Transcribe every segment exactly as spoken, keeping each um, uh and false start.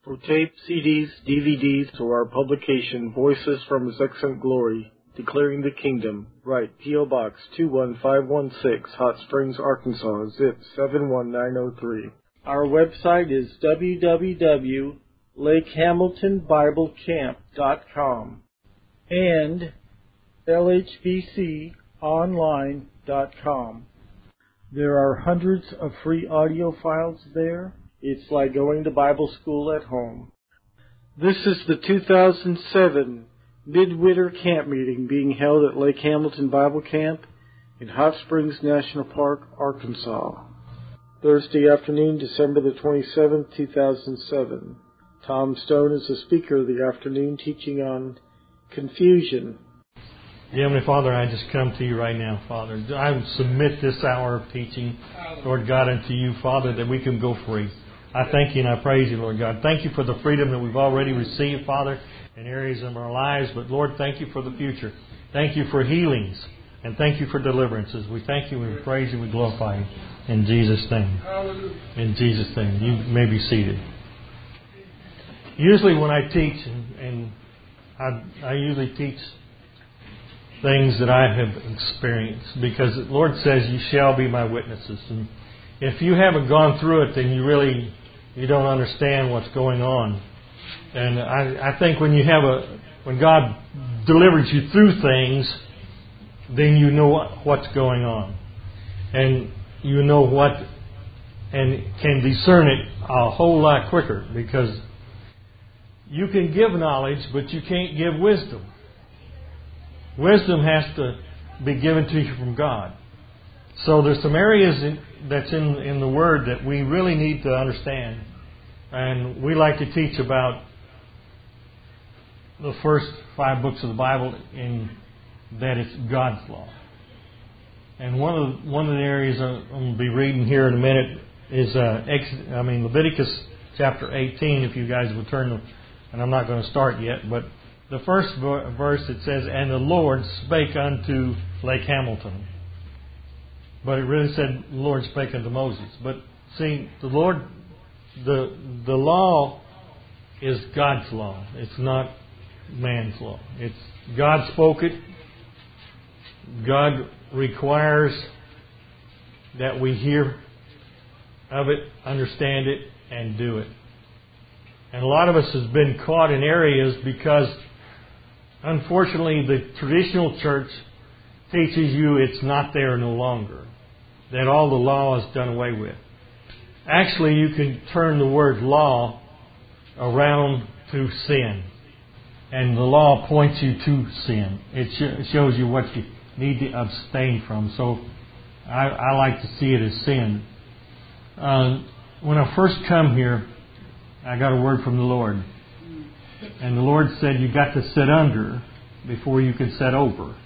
For tape, C Ds, D V Ds, or our publication, Voices from His Excellent Glory, Declaring the Kingdom, write P O Box two one five one six, Hot Springs, Arkansas, zip seven one nine zero three. Our website is w w w dot lake hamilton bible camp dot com and l h b c online dot com. There are hundreds of free audio files there. It's like going to Bible school at home. This is the two thousand seven Midwinter Camp Meeting being held at Lake Hamilton Bible Camp in Hot Springs National Park, Arkansas. Thursday afternoon, December the twenty-seventh, two thousand seven. Tom Stone is the speaker of the afternoon, teaching on confusion. Dear Heavenly Father, I just come to you right now, Father. I submit this hour of teaching, Lord God, unto you, Father, that we can go free. I thank you and I praise you, Lord God. Thank you for the freedom that we've already received, Father, in areas of our lives. But, Lord, thank you for the future. Thank you for healings. And thank you for deliverances. We thank you, we praise you, we glorify you. In Jesus' name. In Jesus' name. You may be seated. Usually when I teach, and, and I, I usually teach things that I have experienced, because the Lord says, you shall be my witnesses. And if you haven't gone through it, then you really, you don't understand what's going on. And I, I think when you have a, when God delivers you through things, then you know what, what's going on. And you know what, and can discern it a whole lot quicker, because you can give knowledge, but you can't give wisdom. Wisdom has to be given to you from God. So there's some areas in, that's in, in the Word that we really need to understand. And we like to teach about the first five books of the Bible in that it's God's law. And one of the, one of the areas I'm going to be reading here in a minute is uh, Ex, I mean Leviticus chapter eighteen. If you guys would turn, to, and I'm not going to start yet, but the first verse, it says, "And the Lord spake unto Lake Hamilton." But it really said, "The Lord spake unto Moses." But see, the Lord, the the law is God's law. It's not man's law. It's God spoke it. God requires that we hear of it, understand it, and do it. And a lot of us has been caught in areas because, unfortunately, the traditional church teaches you it's not there no longer, that all the law is done away with. Actually, you can turn the word law around to sin. And the law points you to sin. It sh- shows you what you need to abstain from. So I, I like to see it as sin. Uh, when I first come here, I got a word from the Lord. And the Lord said, you got to sit under before you can sit over.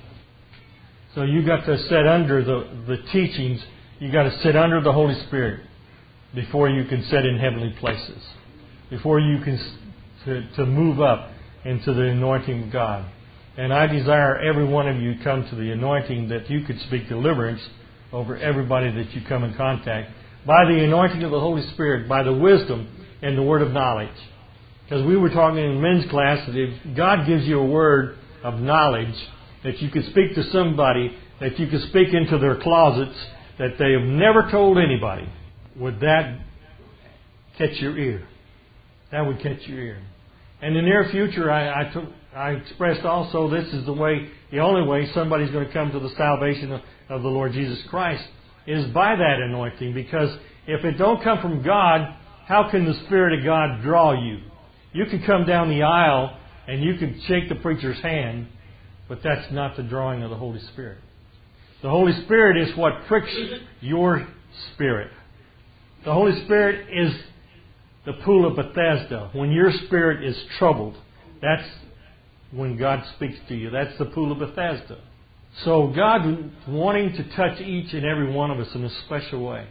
So you got to sit under the, the teachings. You got to sit under the Holy Spirit before you can sit in heavenly places. Before you can to, to move up into the anointing of God. And I desire every one of you come to the anointing that you could speak deliverance over everybody that you come in contact by the anointing of the Holy Spirit, by the wisdom and the word of knowledge. Because we were talking in men's class that if God gives you a word of knowledge that you could speak to somebody, that you could speak into their closets that they have never told anybody, would that catch your ear? That would catch your ear. In the near future, I, I, took, I expressed also this is the way, the only way somebody's going to come to the salvation of, of the Lord Jesus Christ is by that anointing. Because if it don't come from God, how can the Spirit of God draw you? You can come down the aisle and you can shake the preacher's hand, but that's not the drawing of the Holy Spirit. The Holy Spirit is what pricks your spirit. The Holy Spirit is the pool of Bethesda. When your spirit is troubled, that's when God speaks to you. That's the pool of Bethesda. So God wanting to touch each and every one of us in a special way.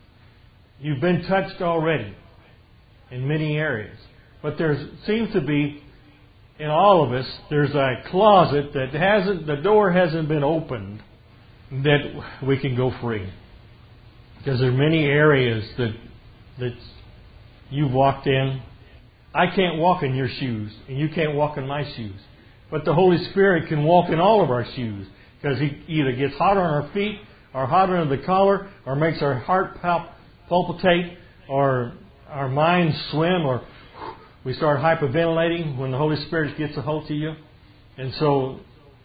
You've been touched already in many areas. But there seems to be, in all of us, there's a closet that hasn't, the door hasn't been opened that we can go free. Because there are many areas that that you've walked in. I can't walk in your shoes, and you can't walk in my shoes. But the Holy Spirit can walk in all of our shoes, because He either gets hot on our feet, or hot under the collar, or makes our heart palp- palpitate, or our minds swim, or we start hyperventilating when the Holy Spirit gets a hold of you. And so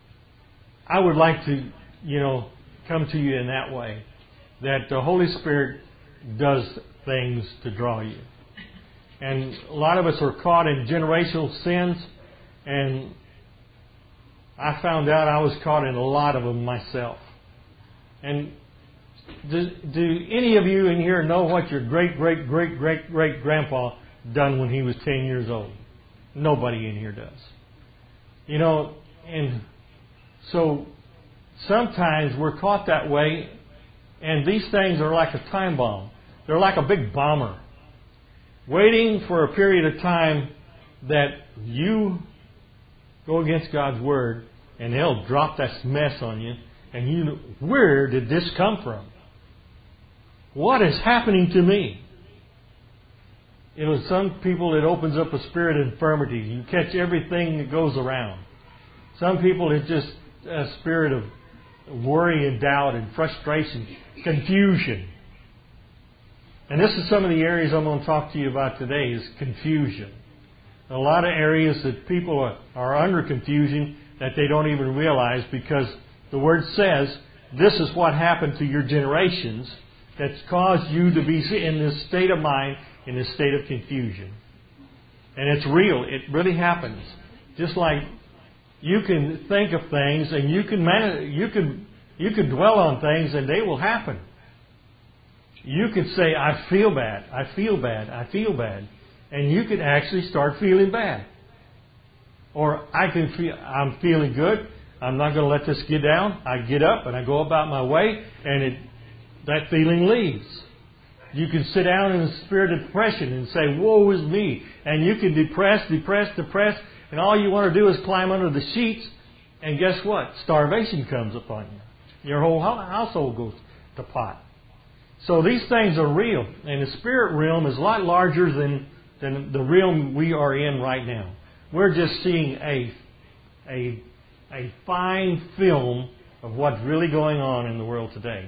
I would like to, you know, come to you in that way, that the Holy Spirit does things to draw you. And a lot of us are caught in generational sins, and I found out I was caught in a lot of them myself. And do, do any of you in here know what your great, great, great, great, great grandpa done when he was ten years old? Nobody in here does. You know, and so sometimes we're caught that way, and these things are like a time bomb. They're like a big bomber, waiting for a period of time that you go against God's Word, and they'll drop that mess on you, and you, where did this come from? What is happening to me? You know, some people, it opens up a spirit of infirmity. You catch everything that goes around. Some people, it's just a spirit of worry and doubt and frustration, confusion. And this is some of the areas I'm going to talk to you about today, is confusion. A lot of areas that people are, are under confusion that they don't even realize, because the Word says this is what happened to your generations that's caused you to be in this state of mind, in this state of confusion. And it's real. It really happens. Just like you can think of things and you can manage, you can you can dwell on things and they will happen. You could say, I feel bad, I feel bad, I feel bad. And you could actually start feeling bad. Or I can feel, I'm feeling good, I'm not going to let this get down. I get up and I go about my way, and it, that feeling leaves. You can sit down in a spirit of depression and say, woe is me. And you can depress, depress, depress, and all you want to do is climb under the sheets, and guess what? Starvation comes upon you. Your whole household goes to pot. So these things are real, and the spirit realm is a lot larger than, than the realm we are in right now. We're just seeing a, a, a fine film of what's really going on in the world today.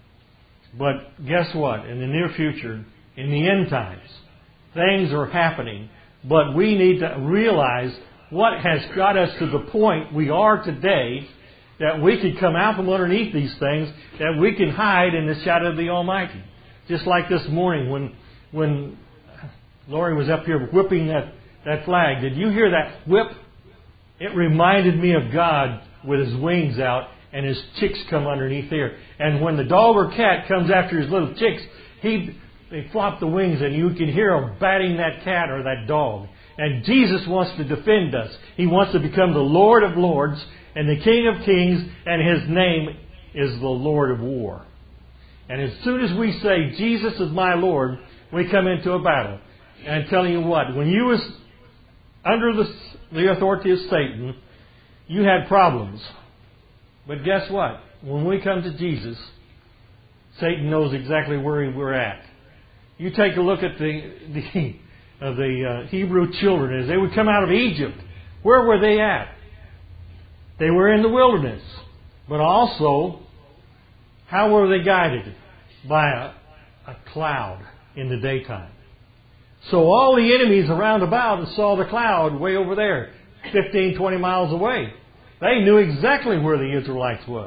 But guess what? In the near future, in the end times, things are happening. But we need to realize what has got us to the point we are today, that we could come out from underneath these things, that we can hide in the shadow of the Almighty. Just like this morning when when Lori was up here whipping that, that flag. Did you hear that whip? It reminded me of God with His wings out, and His chicks come underneath there. And when the dog or cat comes after his little chicks, he they flop the wings, and you can hear them batting that cat or that dog. And Jesus wants to defend us. He wants to become the Lord of Lords and the King of Kings, and His name is the Lord of War. And as soon as we say, Jesus is my Lord, we come into a battle. And I'm telling you what, when you was under the, the authority of Satan, you had problems. But guess what? When we come to Jesus, Satan knows exactly where we're at. You take a look at the the, uh, the uh, Hebrew children as they would come out of Egypt. Where were they at? They were in the wilderness. But also, how were they guided? By a, a cloud in the daytime. So all the enemies around about saw the cloud way over there, fifteen, twenty miles away. They knew exactly where the Israelites was.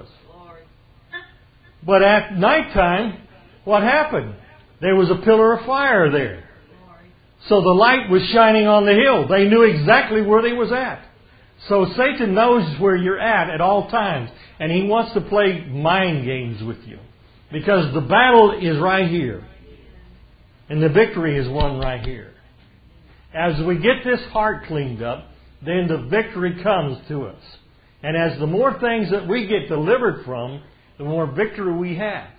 But at nighttime, what happened? There was a pillar of fire there. So the light was shining on the hill. They knew exactly where they was at. So Satan knows where you're at at all times. And he wants to play mind games with you. Because the battle is right here. And the victory is won right here. As we get this heart cleaned up, then the victory comes to us. And as the more things that we get delivered from, the more victory we have.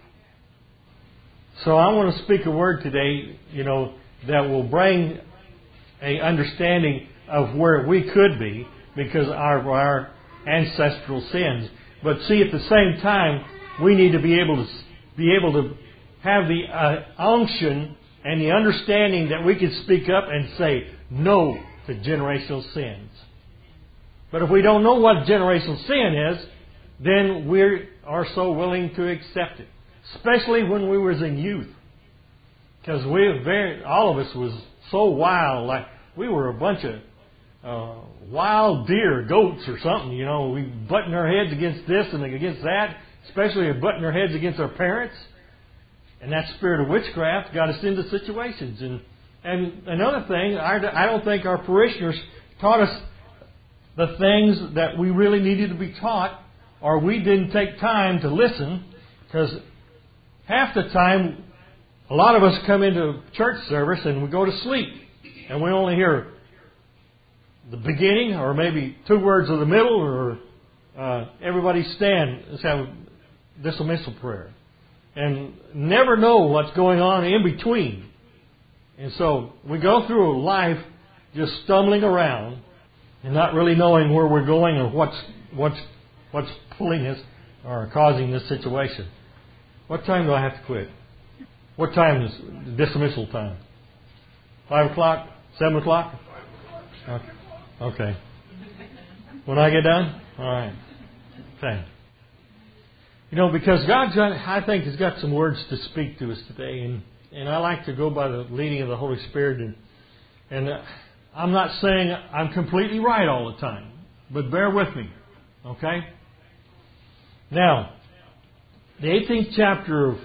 So I want to speak a word today, you know, that will bring a understanding of where we could be because of our, our ancestral sins. But see, at the same time, we need to be able to be able to have the uh, unction and the understanding that we can speak up and say, no to generational sins. But if we don't know what generational sin is, then we are so willing to accept it. Especially when we was in youth. Because we very, all of us was so wild, like we were a bunch of uh, wild deer, goats or something, you know. We button our heads against this and against that, especially butting our heads against our parents. And that spirit of witchcraft got us into situations. And and another thing, I, I don't think our parishioners taught us the things that we really needed to be taught, or we didn't take time to listen, because half the time, a lot of us come into church service and we go to sleep, and we only hear the beginning, or maybe two words of the middle, or uh, everybody stand. Let's have dismissal prayer, and never know what's going on in between. And so we go through life just stumbling around and not really knowing where we're going or what's what's what's pulling us or causing this situation. What time do I have to quit? What time is dismissal time? Five o'clock? Seven o'clock? Okay. Okay. When I get done? All right. Okay. You know, because God's got, I think, has got some words to speak to us today, and, and I like to go by the leading of the Holy Spirit, and and uh, I'm not saying I'm completely right all the time, but bear with me, okay? Now, the eighteenth chapter of,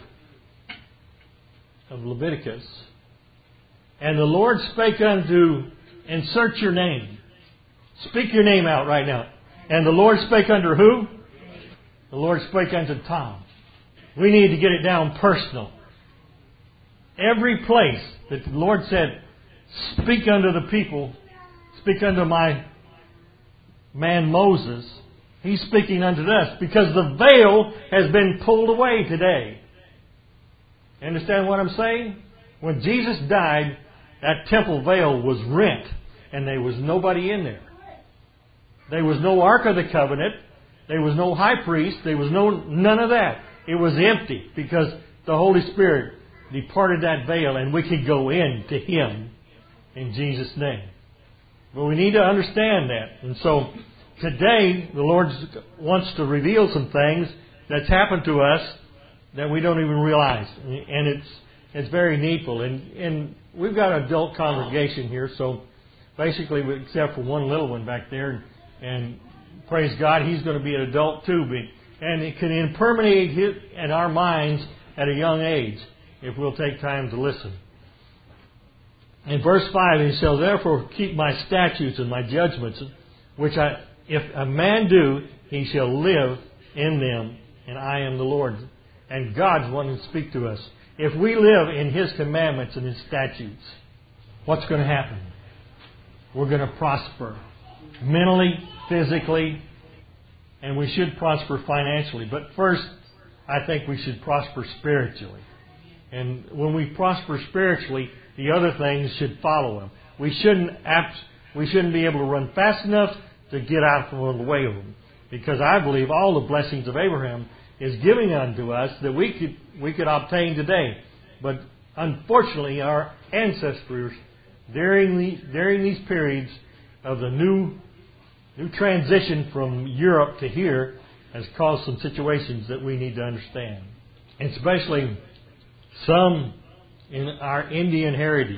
of Leviticus, and the Lord spake unto, insert your name. Speak your name out right now. And the Lord spake unto who? The Lord spake unto Tom. We need to get it down personal. Every place that the Lord said, speak unto the people, speak unto my man Moses, He's speaking unto us, because the veil has been pulled away today. You understand what I'm saying? When Jesus died, that temple veil was rent, and there was nobody in there. There was no Ark of the Covenant. There was no high priest. There was no none of that. It was empty, because the Holy Spirit departed that veil, and we could go in to Him in Jesus' name. But we need to understand that. And so today, the Lord wants to reveal some things that's happened to us that we don't even realize. And it's it's very needful. And, and we've got an adult congregation here, so basically, except for one little one back there, and praise God, he's going to be an adult too. And it can impermeate his, in our minds at a young age if we'll take time to listen. In verse five, He shall therefore keep my statutes and my judgments, which I, if a man do, he shall live in them, and I am the Lord. And God's wanting to speak to us. If we live in His commandments and His statutes, what's going to happen? We're going to prosper mentally, physically, and we should prosper financially. But first, I think we should prosper spiritually. And when we prosper spiritually, the other things should follow them. We shouldn't apt, we shouldn't be able to run fast enough to get out from the way of them. Because I believe all the blessings of Abraham is giving unto us that we could we could obtain today. But unfortunately, our ancestors during the during these periods of the new new transition from Europe to here has caused some situations that we need to understand, and especially some in our Indian heritage.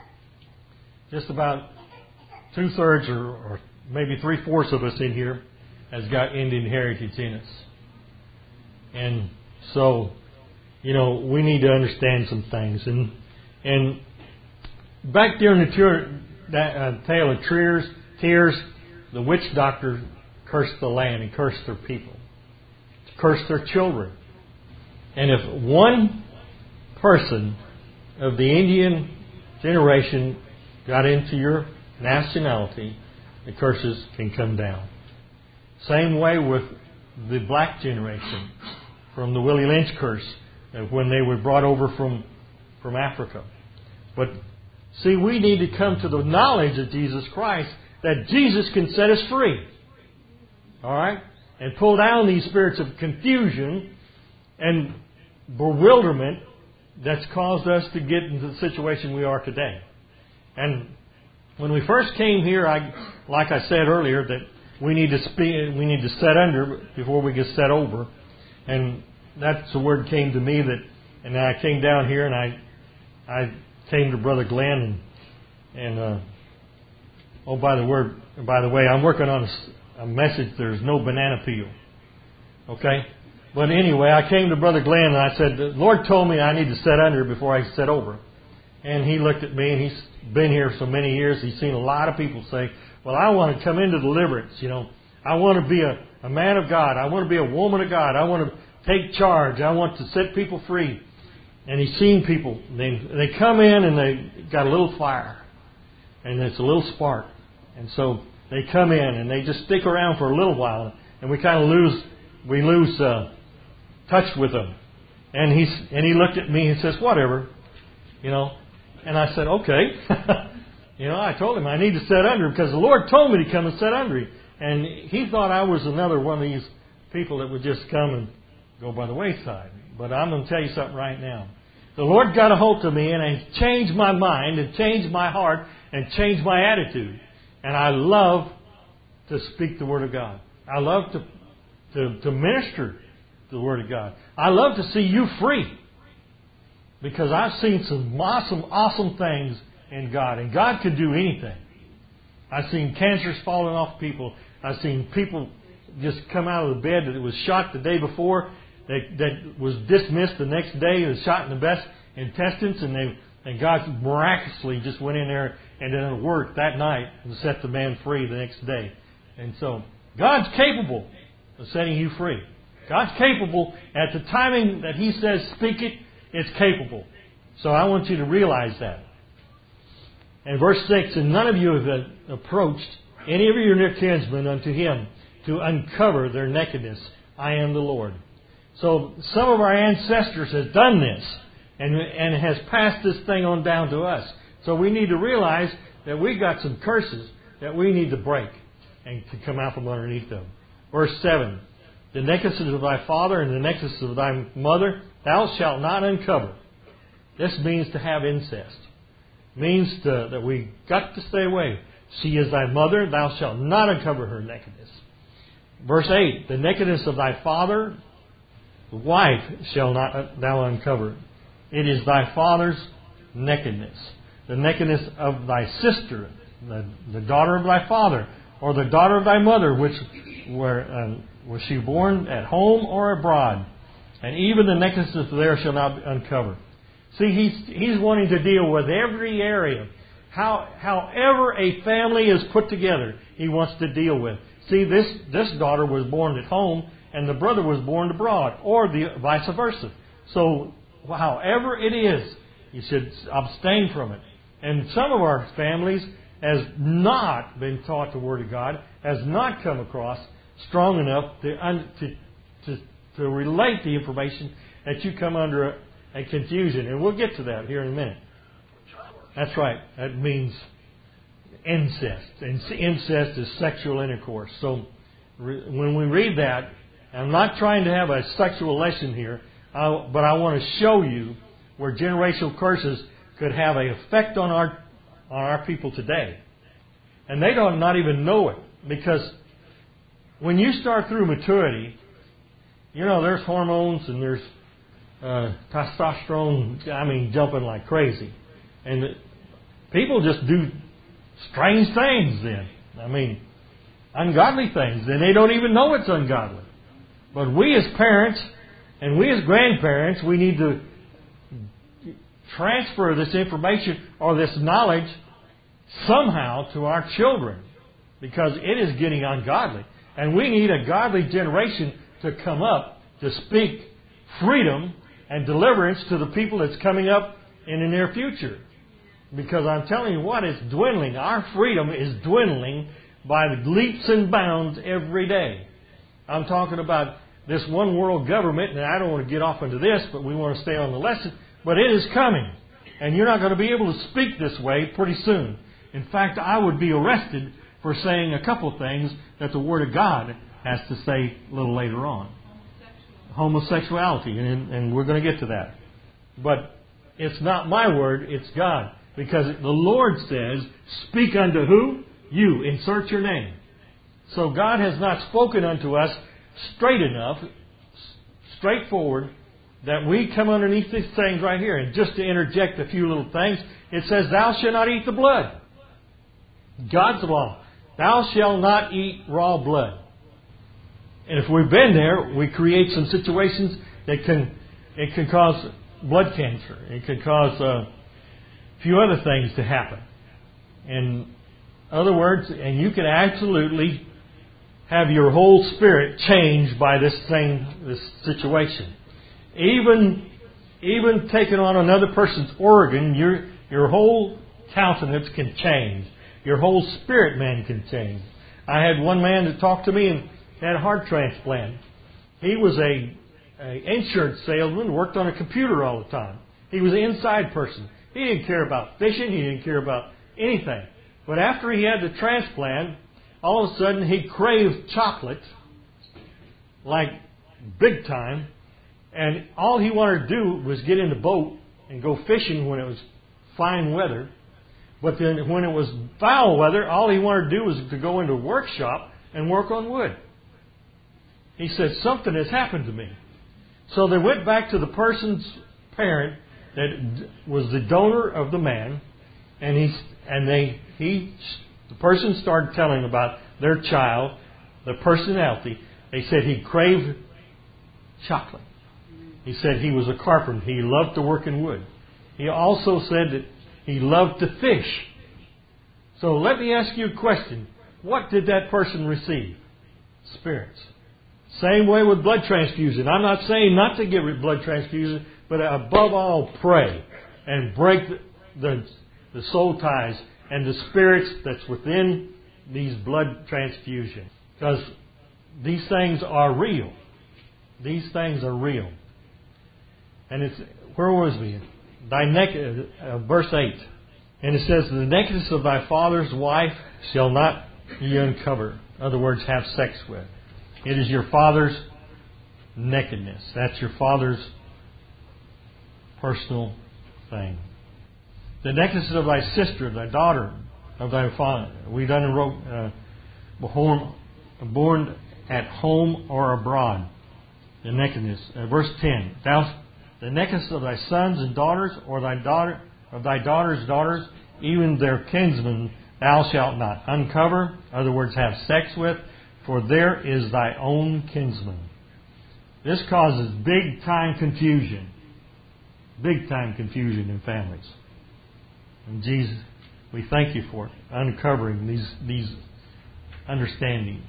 Just about two thirds or, or maybe three fourths of us in here has got Indian heritage in us. And so, you know, we need to understand some things. And and back during the tour, that uh, tale of tears, tears, the witch doctor cursed the land and cursed their people, cursed their children. And if one person of the Indian generation got into your nationality, the curses can come down. Same way with the black generation from the Willie Lynch curse when they were brought over from, from Africa. But see, we need to come to the knowledge of Jesus Christ, that Jesus can set us free. All right? And pull down these spirits of confusion and bewilderment that's caused us to get into the situation we are today. And when we first came here, I, like I said earlier, that we need to speak, we need to set under before we get set over, and that's the word came to me that, and I came down here and I, I came to Brother Glenn and, and uh, oh, by the word, by the way, I'm working on a, a message. There's no banana peel, okay? But anyway, I came to Brother Glenn and I said, the Lord told me I need to set under before I set over. And he looked at me, and he's been here so many years. He's seen a lot of people say, well, I want to come into deliverance. You know, I want to be a, a man of God. I want to be a woman of God. I want to take charge. I want to set people free. And he's seen people. They, they come in and they got a little fire. And it's a little spark. And so they come in and they just stick around for a little while. And we kind of lose, we lose uh, touch with them. And he's and he looked at me and says, whatever, you know. And I said, okay. you know, I told him I need to set under because the Lord told me to come and set under him. And he thought I was another one of these people that would just come and go by the wayside. But I'm going to tell you something right now. The Lord got a hold of me and He changed my mind and changed my heart and changed my attitude. And I love to speak the Word of God. I love to, to, to minister the Word of God. I love to see you free. Because I've seen some awesome, awesome things in God. And God could do anything. I've seen cancers falling off people. I've seen people just come out of the bed that was shot the day before, that, that was dismissed the next day, was shot in the best intestines, and they and God miraculously just went in there and then it worked that night and set the man free the next day. And so God's capable of setting you free. God's capable at the timing that He says speak it. It's capable. So I want you to realize that. And verse six, and none of you have approached any of your near kinsmen unto Him to uncover their nakedness. I am the Lord. So some of our ancestors has done this and, and has passed this thing on down to us. So we need to realize that we've got some curses that we need to break and to come out from underneath them. Verse seven, the nakedness of thy father and the nakedness of thy mother thou shalt not uncover. This means to have incest. It means to, that we got to stay away. She is thy mother, thou shalt not uncover her nakedness. Verse eight, the nakedness of thy father, the wife, shall not thou uncover. It is thy father's nakedness. The nakedness of thy sister, the, the daughter of thy father, or the daughter of thy mother, which were, uh, was she born at home or abroad. And even the nakedness of there shall not uncover. See, he's he's wanting to deal with every area. How, however a family is put together, he wants to deal with. See, this, this daughter was born at home, and the brother was born abroad, or the vice versa. So, however it is, you should abstain from it. And some of our families has not been taught the Word of God, has not come across strong enough to to to, to relate the information that you come under a, a confusion. And we'll get to that here in a minute. That's right. That means incest. And incest is sexual intercourse. So re, when we read that, I'm not trying to have a sexual lesson here, uh, but I want to show you where generational curses could have an effect on our on our people today. And they don't not even know it. Because when you start through maturity, you know, there's hormones and there's uh, testosterone, I mean, jumping like crazy. And people just do strange things then. I mean, ungodly things. And they don't even know it's ungodly. But we as parents and we as grandparents, we need to transfer this information or this knowledge somehow to our children, because it is getting ungodly. And we need a godly generation to come up to speak freedom and deliverance to the people that's coming up in the near future. Because I'm telling you what, it's dwindling. Our freedom is dwindling by leaps and bounds every day. I'm talking about this one world government, and I don't want to get off into this, but we want to stay on the lesson. But it is coming. And you're not going to be able to speak this way pretty soon. In fact, I would be arrested for saying a couple of things that the Word of God has to say a little later on. Homosexuality. And, and we're going to get to that. But it's not my word, it's God. Because the Lord says, speak unto who? You. Insert your name. So God has not spoken unto us straight enough, straightforward, that we come underneath these things right here. And just to interject a few little things, it says, thou shalt not eat the blood. God's law. Thou shalt not eat raw blood. And if we've been there, we create some situations that can, it can cause blood cancer. It can cause a few other things to happen. In other words, and you can absolutely have your whole spirit changed by this thing, this situation. Even, even taking on another person's organ, your, your whole countenance can change. Your whole spirit man can change. I had one man that talked to me and had a heart transplant. He was a, a insurance salesman, worked on a computer all the time. He was an inside person. He didn't care about fishing. He didn't care about anything. But after he had the transplant, all of a sudden he craved chocolate, like big time. And all he wanted to do was get in the boat and go fishing when it was fine weather. But then when it was foul weather, all he wanted to do was to go into a workshop and work on wood. He said, something has happened to me. So they went back to the person's parent that was the donor of the man, and he and they he the person started telling about their child, the personality. They said he craved chocolate. He said he was a carpenter. He loved to work in wood. He also said that he loved to fish. So let me ask you a question. What did that person receive? Spirits. Same way with blood transfusion. I'm not saying not to get blood transfusion, but above all, pray and break the, the, the soul ties and the spirits that's within these blood transfusions. Because these things are real. These things are real. And it's, where was we? Thy neck, uh, verse eight. And it says, the nakedness of thy father's wife shall not ye uncover. In other words, have sex with. It is your father's nakedness. That's your father's personal thing. The nakedness of thy sister, thy daughter, of thy father. We done wrote, uh, born, born at home or abroad. The nakedness. Uh, verse ten. Thou, the nakedness of thy sons and daughters, or thy daughter, of thy daughters' daughters, even their kinsmen, thou shalt not uncover. In other words, have sex with. For there is thy own kinsman. This causes big time confusion. Big time confusion in families. And Jesus, we thank you for it, uncovering these, these understandings.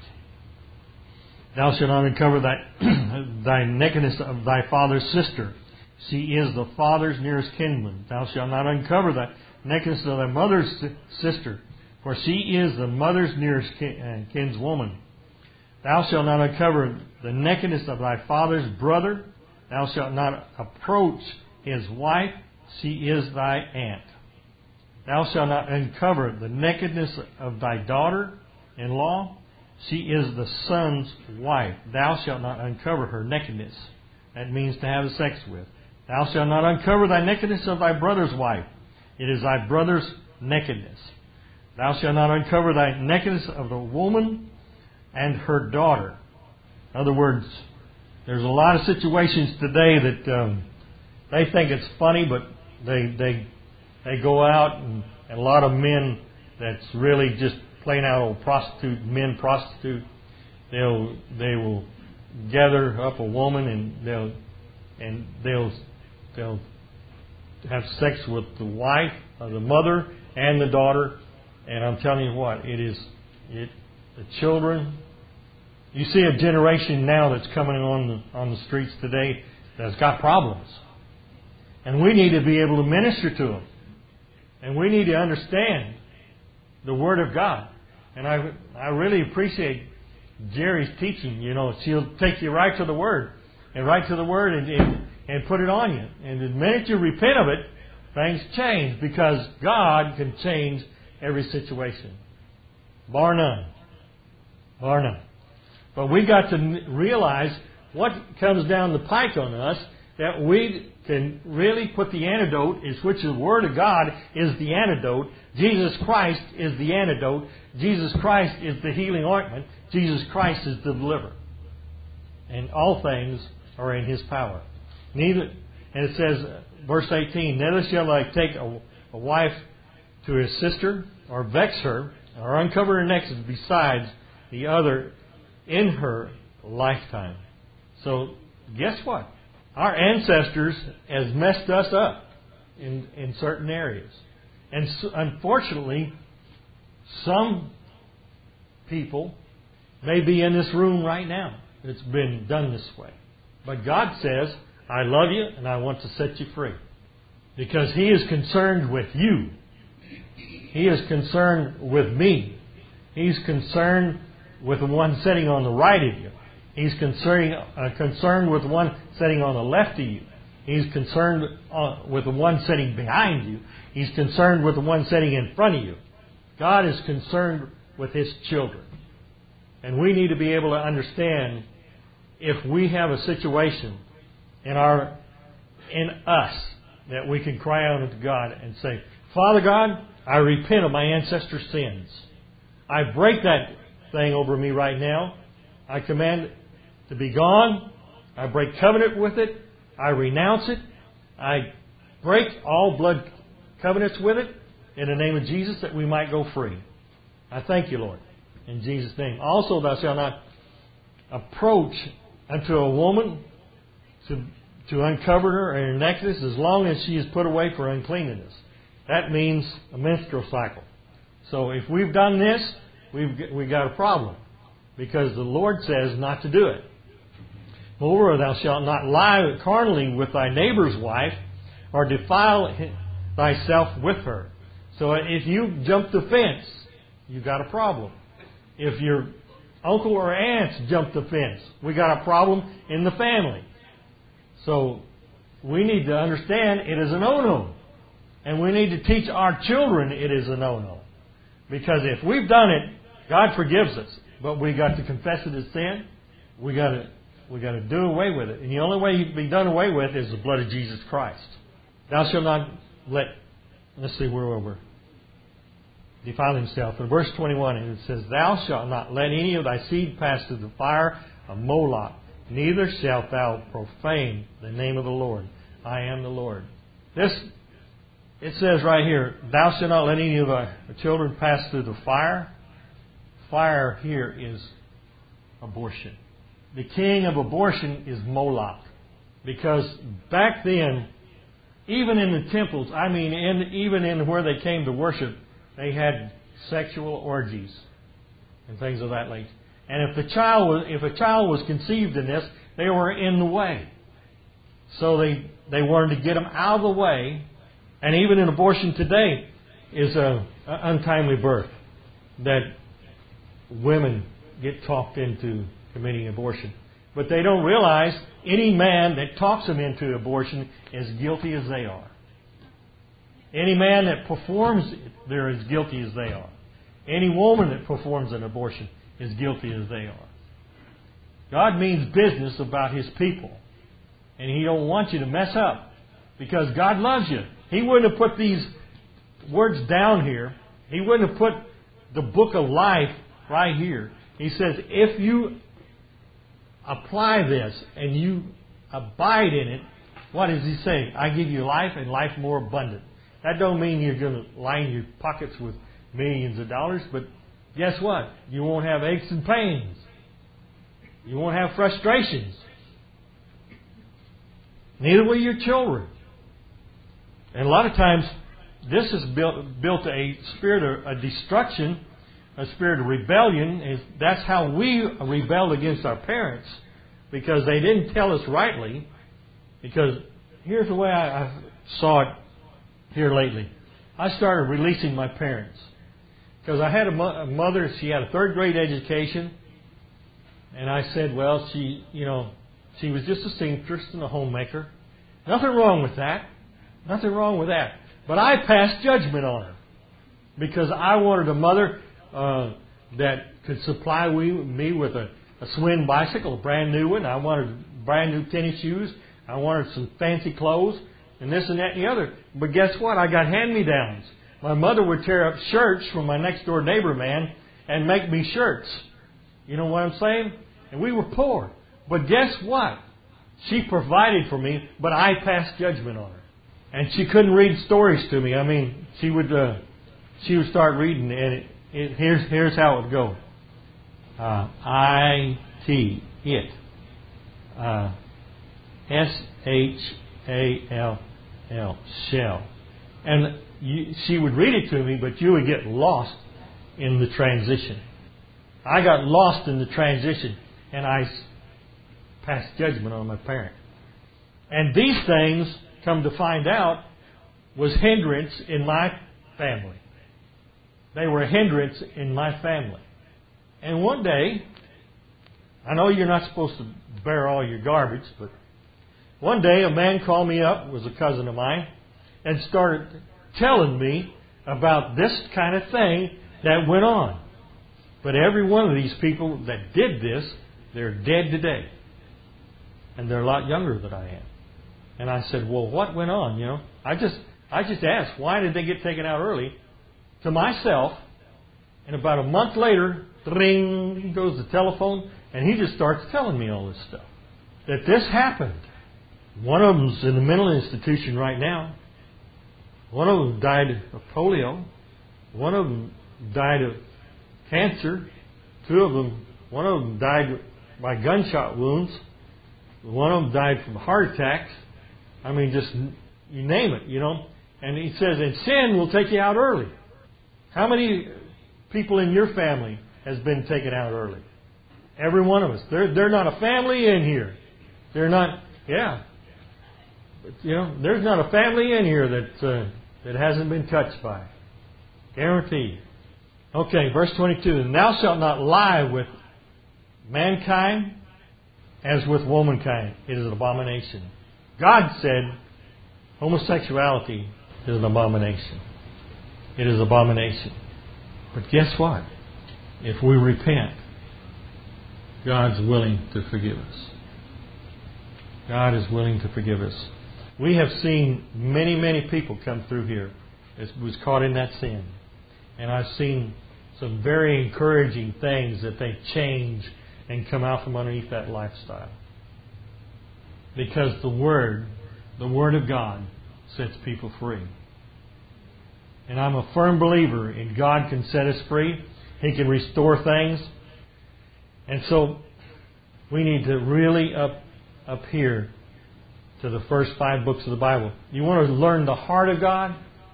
Thou shalt not uncover thy, thy nakedness of thy father's sister. She is the father's nearest kinsman. Thou shalt not uncover the nakedness of thy mother's sister, for she is the mother's nearest kinswoman. Thou shalt not uncover the nakedness of thy father's brother. Thou shalt not approach his wife. She is thy aunt. Thou shalt not uncover the nakedness of thy daughter-in-law. She is the son's wife. Thou shalt not uncover her nakedness. That means to have sex with. Thou shalt not uncover thy nakedness of thy brother's wife. It is thy brother's nakedness. Thou shalt not uncover thy nakedness of the woman and her daughter. In other words, there's a lot of situations today that um, they think it's funny, but they they they go out and, and a lot of men that's really just plain out old prostitute, men prostitute. They'll they will gather up a woman and they'll and they'll they'll have sex with the wife, or the mother, and the daughter. And I'm telling you what, it is it. The children, you see a generation now that's coming on the, on the streets today that's got problems. And we need to be able to minister to them. And we need to understand the Word of God. And I I really appreciate Jerry's teaching. You know, she'll take you right to the Word. And right to the Word and, and, and put it on you. And the minute you repent of it, things change. Because God can change every situation. Bar none. Bar none. But we got to realize what comes down the pike on us, that we can really put the antidote, is which the Word of God is the antidote. Jesus Christ is the antidote. Jesus Christ is the healing ointment. Jesus Christ is the deliverer. And all things are in His power. Neither, and it says, verse eighteen, neither shall I take a, a wife to his sister, or vex her, or uncover her neck besides the other in her lifetime. So, guess what? Our ancestors has messed us up in, in certain areas. And so, unfortunately, some people may be in this room right now. It's been done this way. But God says, I love you and I want to set you free. Because He is concerned with you. He is concerned with me. He's concerned with the one sitting on the right of you. He's concerned, uh, concerned with the one sitting on the left of you. He's concerned uh, with the one sitting behind you. He's concerned with the one sitting in front of you. God is concerned with His children. And we need to be able to understand, if we have a situation in our in us that we can cry out unto God and say, Father God, I repent of my ancestors' sins. I break that thing over me right now. I command it to be gone. I break covenant with it. I renounce it. I break all blood covenants with it in the name of Jesus, that we might go free. I thank you, Lord, in Jesus' name. Also, thou shalt not approach unto a woman to, to uncover her and her nakedness as long as she is put away for uncleanness. That means a menstrual cycle. So if we've done this, we've we got a problem, because the Lord says not to do it. Moreover, thou shalt not lie carnally with thy neighbor's wife, or defile thyself with her. So if you jump the fence, you've got a problem. If your uncle or aunts jump the fence, we got a problem in the family. So we need to understand it is a no-no. And we need to teach our children it is a no-no. Because if we've done it, God forgives us. But we got to confess it as sin. We got to we got to do away with it. And the only way you can be done away with is the blood of Jesus Christ. Thou shalt not let, let's see where we were. Defile himself. In verse twenty-one, it says, Thou shalt not let any of thy seed pass through the fire of Moloch, neither shalt thou profane the name of the Lord. I am the Lord. This, it says right here, Thou shalt not let any of thy children pass through the fire. Fire here is abortion. The king of abortion is Moloch. Because back then, even in the temples, I mean, in, even in where they came to worship, they had sexual orgies and things of that nature. And if the child was, if a child was conceived in this, they were in the way. So they they wanted to get them out of the way. And even in abortion today is a, a untimely birth that women get talked into committing abortion. But they don't realize any man that talks them into abortion is guilty as they are. Any man that performs it, they're as guilty as they are. Any woman that performs an abortion is guilty as they are. God means business about His people. And He don't want you to mess up. Because God loves you. He wouldn't have put these words down here. He wouldn't have put the book of life right here. He says, if you apply this and you abide in it, what does He say? I give you life and life more abundant. That don't mean you're going to line your pockets with millions of dollars, but guess what? You won't have aches and pains. You won't have frustrations. Neither will your children. And a lot of times, this has built, built a spirit of a destruction, a spirit of rebellion. Is that's how we rebelled against our parents, because they didn't tell us rightly. Because here's the way I, I saw it here lately. I started releasing my parents. Because I had a, mo- a mother, she had a third grade education. And I said, well, she, you know, she was just a seamstress and a homemaker. Nothing wrong with that. Nothing wrong with that. But I passed judgment on her. Because I wanted a mother uh, that could supply we, me with a, a Swin bicycle, a brand new one. I wanted brand new tennis shoes. I wanted some fancy clothes and this and that and the other. But guess what? I got hand-me-downs. My mother would tear up shirts from my next-door neighbor man and make me shirts. You know what I'm saying? And we were poor. But guess what? She provided for me, but I passed judgment on her. And she couldn't read stories to me. I mean, she would uh, she would start reading, and it, it, here's here's how it would go. Uh, I T it. Uh, S H A L L shell. And you, she would read it to me, but you would get lost in the transition. I got lost in the transition, and I passed judgment on my parent. And these things, come to find out, was hindrance in my family. They were a hindrance in my family. And one day, I know you're not supposed to bear all your garbage, but one day a man called me up, was a cousin of mine, and started telling me about this kind of thing that went on. But every one of these people that did this, they're dead today. And they're a lot younger than I am. And I said, well, what went on? You know, I just I just asked, why did they get taken out early? To myself. And about a month later, ring goes the telephone, and he just starts telling me all this stuff. That this happened. One of them's in a mental institution right now. One of them died of polio. One of them died of cancer. Two of them, one of them died by gunshot wounds. One of them died from heart attacks. I mean, just you name it, you know. And he says, and sin will take you out early. How many people in your family has been taken out early? Every one of us. They're, they're not a family in here. They're not, yeah. But, you know, there's not a family in here that, uh, that hasn't been touched by it. Guaranteed. Okay, verse twenty-two. And thou shalt not lie with mankind as with womankind. It is an abomination. God said homosexuality is an abomination. It is an abomination. But guess what? If we repent, God's willing to forgive us. God is willing to forgive us. We have seen many, many people come through here that was caught in that sin. And I've seen some very encouraging things that they change and come out from underneath that lifestyle. Because the Word, the Word of God, sets people free. And I'm a firm believer in God can set us free. He can restore things. And so we need to really up, up here to the first five books of the Bible. You want to learn the heart of God?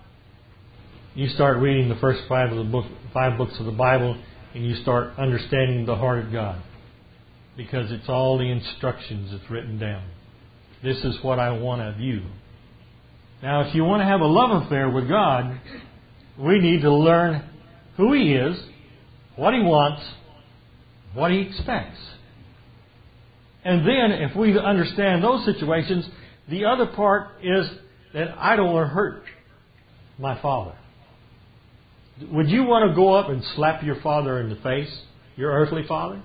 You start reading the first five of the book, five books of the Bible, and you start understanding the heart of God. Because it's all the instructions that's written down. This is what I want of you. Now, if you want to have a love affair with God, we need to learn who He is, what He wants, what He expects. And then, if we understand those situations, the other part is that I don't want to hurt my Father. Would you want to go up and slap your father in the face, your earthly father?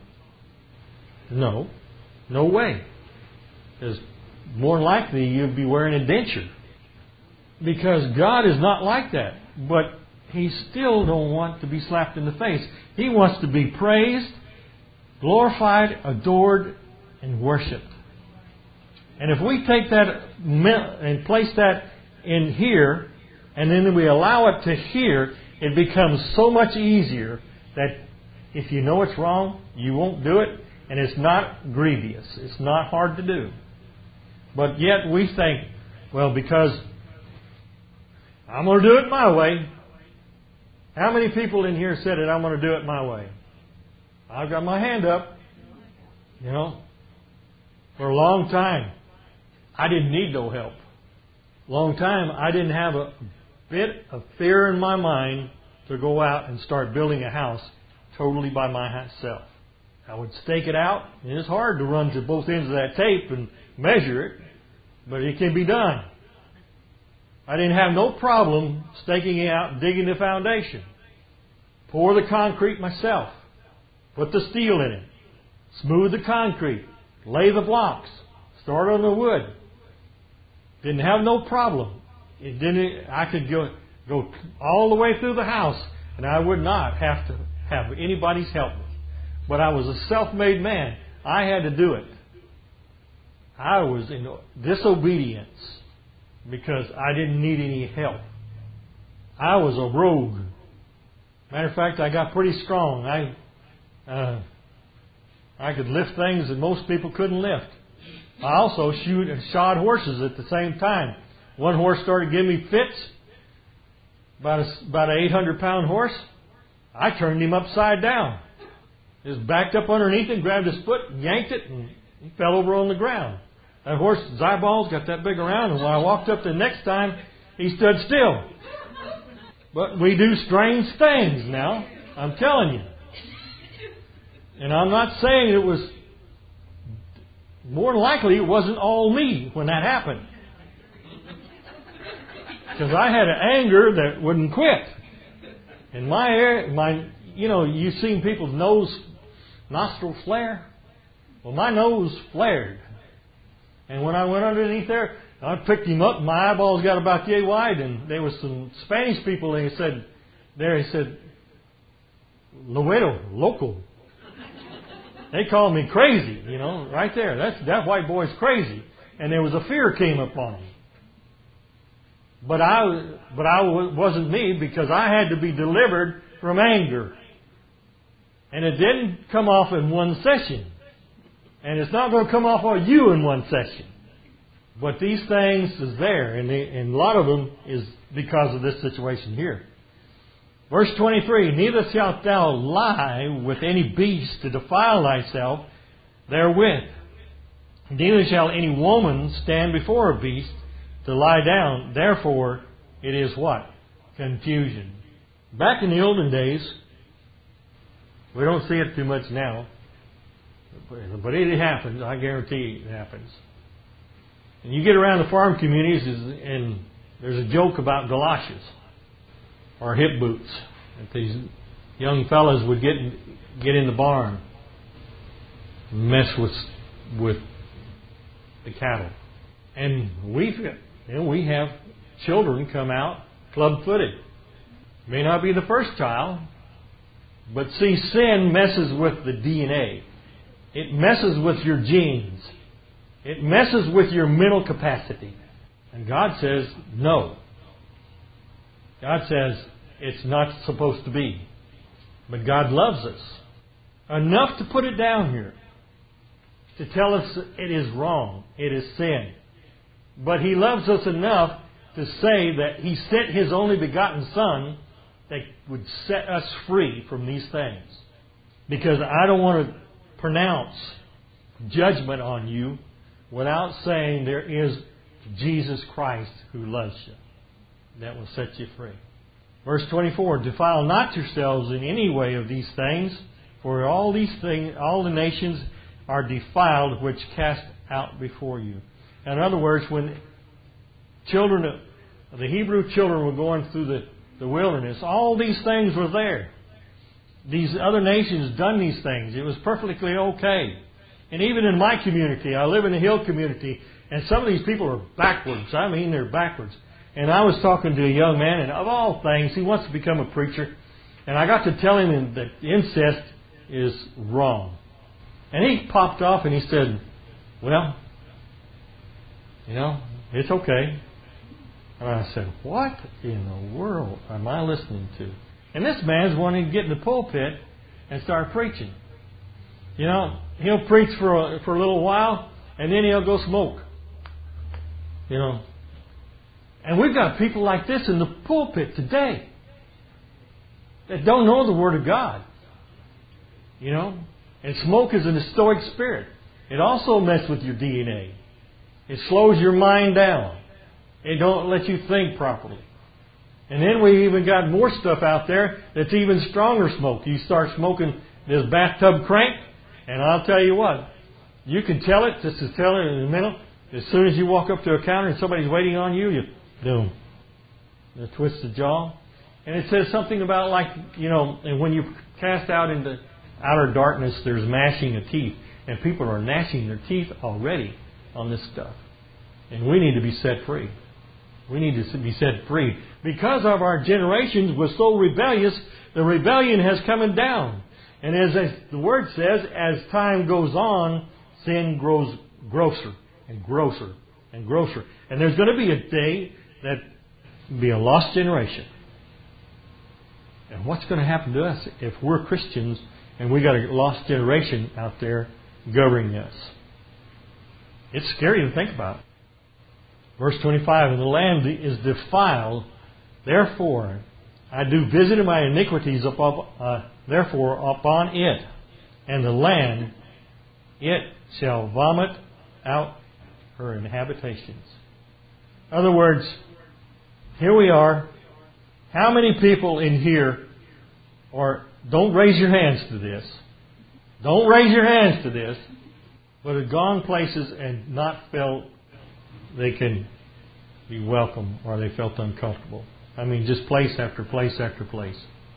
No. No way. Because more likely you'd be wearing a denture. Because God is not like that. But He still don't want to be slapped in the face. He wants to be praised, glorified, adored, and worshipped. And if we take that and place that in here, and then we allow it to here, it becomes so much easier that if you know it's wrong, you won't do it. And it's not grievous. It's not hard to do. But yet we think, well, because I'm going to do it my way. How many people in here said it, I'm going to do it my way? I've got my hand up. You know, for a long time, I didn't need no help. Long time, I didn't have a bit of fear in my mind to go out and start building a house totally by myself. I would stake it out, and it's hard to run to both ends of that tape and measure it, but it can be done. I didn't have no problem staking it out and digging the foundation. Pour the concrete myself. Put the steel in it. Smooth the concrete. Lay the blocks. Start on the wood. Didn't have no problem. It didn't. I could go go all the way through the house, and I would not have to have anybody's help. But I was a self-made man. I had to do it. I was in disobedience because I didn't need any help. I was a rogue. Matter of fact, I got pretty strong. I uh, I could lift things that most people couldn't lift. I also shoot and shod horses at the same time. One horse started giving me fits, about a, about an eight hundred pound horse. I turned him upside down. Just backed up underneath him, grabbed his foot, yanked it, and he fell over on the ground. That horse's eyeballs got that big around, and when I walked up the next time, he stood still. But we do strange things now, I'm telling you. And I'm not saying it was, more than likely it wasn't all me when that happened. Because I had an anger that wouldn't quit. And my, air, my, you know, you've seen people's nose, nostril flare. Well, my nose flared. And when I went underneath there, I picked him up, and my eyeballs got about yay wide, and there was some Spanish people, and he said, there he said, Loedo, loco. They called me crazy, you know, right there. That's, that white boy's crazy. And there was a fear came upon him. But I, but I wasn't me, because I had to be delivered from anger. And it didn't come off in one session. And it's not going to come off on you in one session. But these things is there, and, they, and a lot of them is because of this situation here. Verse twenty-three, neither shalt thou lie with any beast to defile thyself therewith. Neither shall any woman stand before a beast to lie down. Therefore, it is what? Confusion. Back in the olden days, we don't see it too much now, but it happens. I guarantee it happens. And you get around the farm communities, and there's a joke about galoshes or hip boots that these young fellas would get get in the barn, and mess with with the cattle. And we you know, we have children come out club-footed. May not be the first child, but see, sin messes with the D N A. It messes with your genes. It messes with your mental capacity. And God says, no. God says, it's not supposed to be. But God loves us enough to put it down here, to tell us it is wrong, it is sin. But He loves us enough to say that He sent His only begotten Son that would set us free from these things. Because I don't want to pronounce judgment on you without saying there is Jesus Christ who loves you, that will set you free. Verse twenty-four, defile not yourselves in any way of these things, for all these things, all the nations are defiled which cast out before you. In other words, when children, the Hebrew children were going through the, the wilderness, all these things were there. These other nations done these things. It was perfectly okay. And even in my community, I live in a hill community, and some of these people are backwards. I mean, they're backwards. And I was talking to a young man, and of all things, he wants to become a preacher. And I got to tell him that incest is wrong. And he popped off and he said, well, you know, it's okay. And I said, what in the world am I listening to? And this man's wanting to get in the pulpit and start preaching. You know, he'll preach for a, for a little while, and then he'll go smoke. You know. And we've got people like this in the pulpit today that don't know the Word of God. You know. And smoke is an stoic spirit. It also messes with your D N A. It slows your mind down. It don't let you think properly. And then we even got more stuff out there that's even stronger smoke. You start smoking this bathtub crank, and I'll tell you what, you can tell it, just as tell it in a minute. As soon as you walk up to a counter and somebody's waiting on you, you boom, you twist the jaw. And it says something about like, you know, and when you cast out into outer darkness, there's gnashing of teeth. And people are gnashing their teeth already on this stuff. And we need to be set free. We need to be set free. Because of our generations was so rebellious, the rebellion has come down. And as the Word says, as time goes on, sin grows grosser and grosser and grosser. And there's going to be a day that will be a lost generation. And what's going to happen to us if we're Christians and we got a lost generation out there governing us? It's scary to think about. Verse twenty-five, and the land is defiled, therefore I do visit my iniquities upon, uh, therefore upon it, and the land, it shall vomit out her inhabitations. In other words, here we are. How many people in here, or don't raise your hands to this, don't raise your hands to this, but have gone places and not felt they can be welcome or they felt uncomfortable? I mean, just place after place after place.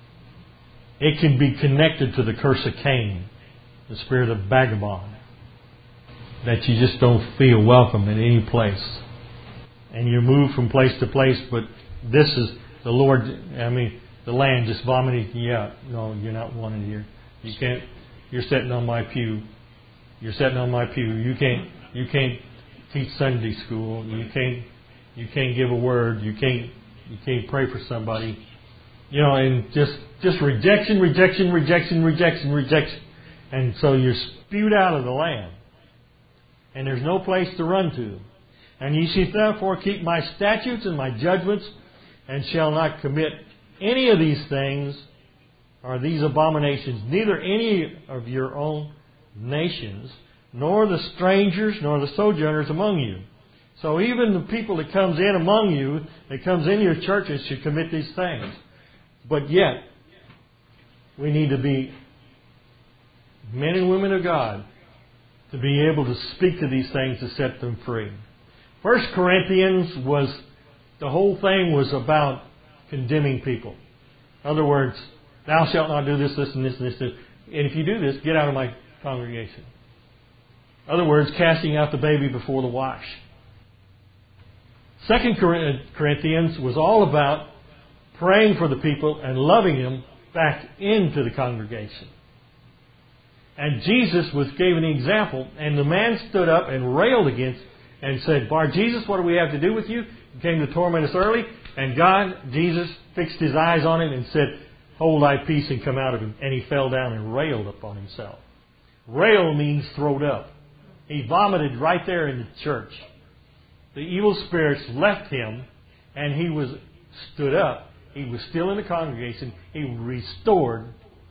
It can be connected to the curse of Cain, the spirit of vagabond, that you just don't feel welcome in any place. And you move from place to place, but this is the Lord, I mean, the land just vomiting you out. No, you're not wanted here. You can't, you're sitting on my pew. You're sitting on my pew. You can't, you can't teach Sunday school. You can't, you can't give a word. You can't, you can't pray for somebody. You know, and just, just rejection, rejection, rejection, rejection, rejection. And so you're spewed out of the land. And there's no place to run to. And ye shall therefore keep my statutes and my judgments, and shall not commit any of these things, or these abominations, neither any of your own nations, nor the strangers, nor the sojourners among you. So even the people that comes in among you, that comes in your churches, should commit these things. But yet, we need to be men and women of God to be able to speak to these things to set them free. First Corinthians was, the whole thing was about condemning people. In other words, thou shalt not do this, this, and this, and this, this. And if you do this, get out of my congregation. In other words, casting out the baby before the wash. Second Corinthians was all about praying for the people and loving them back into the congregation. And Jesus was gave an example, and the man stood up and railed against and said, Bar Jesus, what do we have to do with you? You came to torment us early. And God, Jesus, fixed His eyes on him and said, hold thy peace and come out of him. And he fell down and railed upon himself. Rail means throwed up. He vomited right there in the church. The evil spirits left him, and he was stood up. He was still in the congregation. He was restored.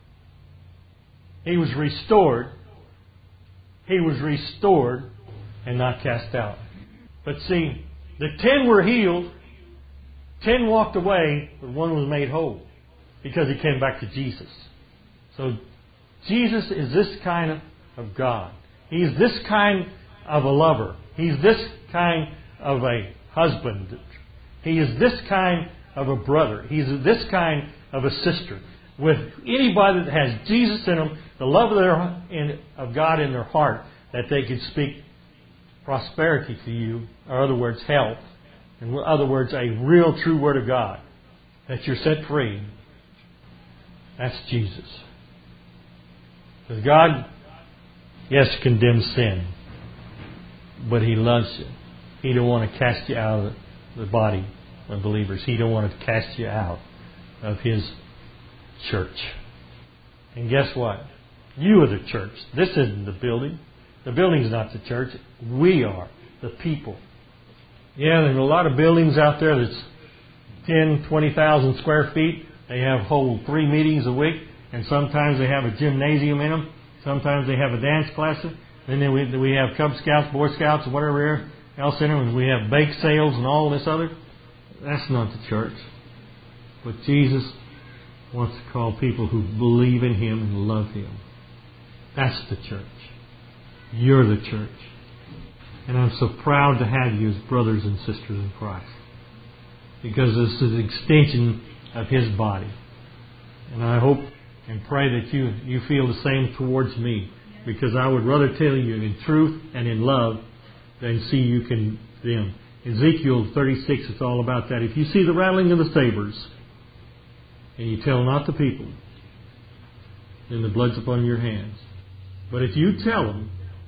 He was restored. He was restored and not cast out. But see, the ten were healed. Ten walked away, but one was made whole because he came back to Jesus. So Jesus is this kind of, of God. He's this kind of a lover. He's this kind of a husband. He is this kind of a brother. He's this kind of a sister. With anybody that has Jesus in them, the love of, their, in, of God in their heart, that they can speak prosperity to you, or in other words, health. In other words, a real, true Word of God. That you're set free. That's Jesus. Because God, yes, condemns sin. But He loves you. He don't want to cast you out of the body of believers. He don't want to cast you out of His church. And guess what? You are the church. This isn't the building. The building's not the church. We are the people. Yeah, there's a lot of buildings out there that's ten, twenty thousand square feet. They have hold three meetings a week, and sometimes they have a gymnasium in them. Sometimes they have a dance class. And then we, we have Cub Scouts, Boy Scouts, and whatever else in them. And we have bake sales and all this other. That's not the church. But Jesus wants to call people who believe in Him and love Him. That's the church. You're the church. And I'm so proud to have you as brothers and sisters in Christ. Because this is an extension of His body. And I hope and pray that you, you feel the same towards me. Because I would rather tell you in truth and in love than see you can them. Ezekiel thirty-six is all about that. If you see the rattling of the sabers, and you tell not the people, then the blood's upon your hands. But if you tell them,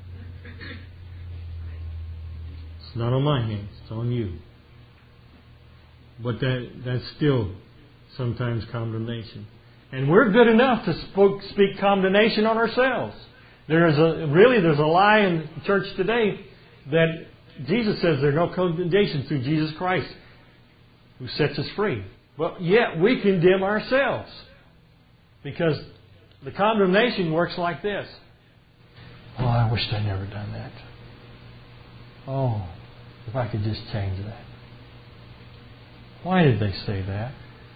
it's not on my hands, it's on you. But that that's still sometimes condemnation. And we're good enough to spoke, speak condemnation on ourselves. There is a really there's a lie in the church today that Jesus says there's no condemnation through Jesus Christ who sets us free. But yet we condemn ourselves. Because the condemnation works like this. Oh, I wish I'd never done that. Oh, if I could just change that. Why did they say that?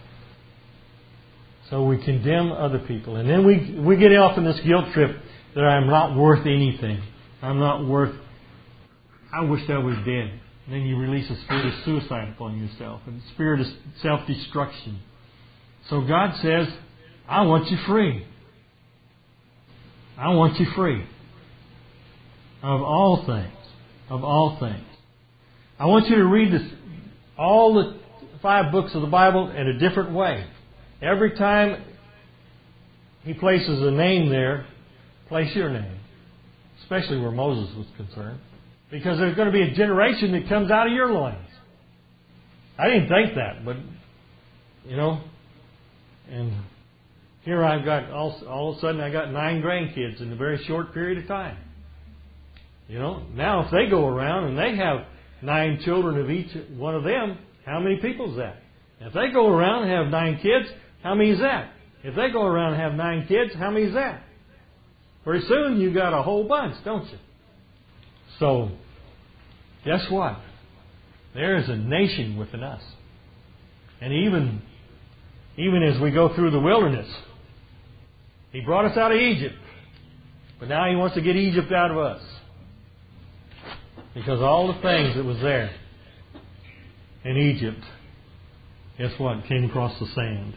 So we condemn other people. And then we we get off in this guilt trip that I'm not worth anything. I'm not worth... I wish I was dead. And then you release a spirit of suicide upon yourself. And a spirit of self-destruction. So God says, I want you free. I want you free. Of all things. Of all things. I want you to read this, all the five books of the Bible in a different way. Every time He places a name there, place your name. Especially where Moses was concerned. Because there's going to be a generation that comes out of your loins. I didn't think that, but, you know, and here I've got, all, all of a sudden I got nine grandkids in a very short period of time. You know, now if they go around and they have nine children of each one of them, how many people is that? If they go around and have nine kids, how many is that? If they go around and have nine kids, how many is that? Pretty soon you got a whole bunch, don't you? So, guess what? There is a nation within us. And even, even as we go through the wilderness, He brought us out of Egypt. But now He wants to get Egypt out of us. Because all the things that was there in Egypt, guess what? Came across the sand.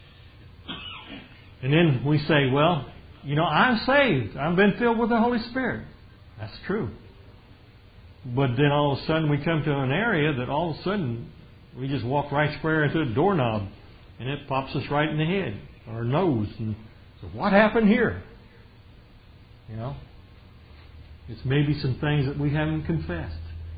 And then we say, well, you know, I'm saved. I've been filled with the Holy Spirit. That's true. But then all of a sudden we come to an area that all of a sudden we just walk right square into a doorknob and it pops us right in the head, our nose. And so what happened here? You know? It's maybe some things that we haven't confessed.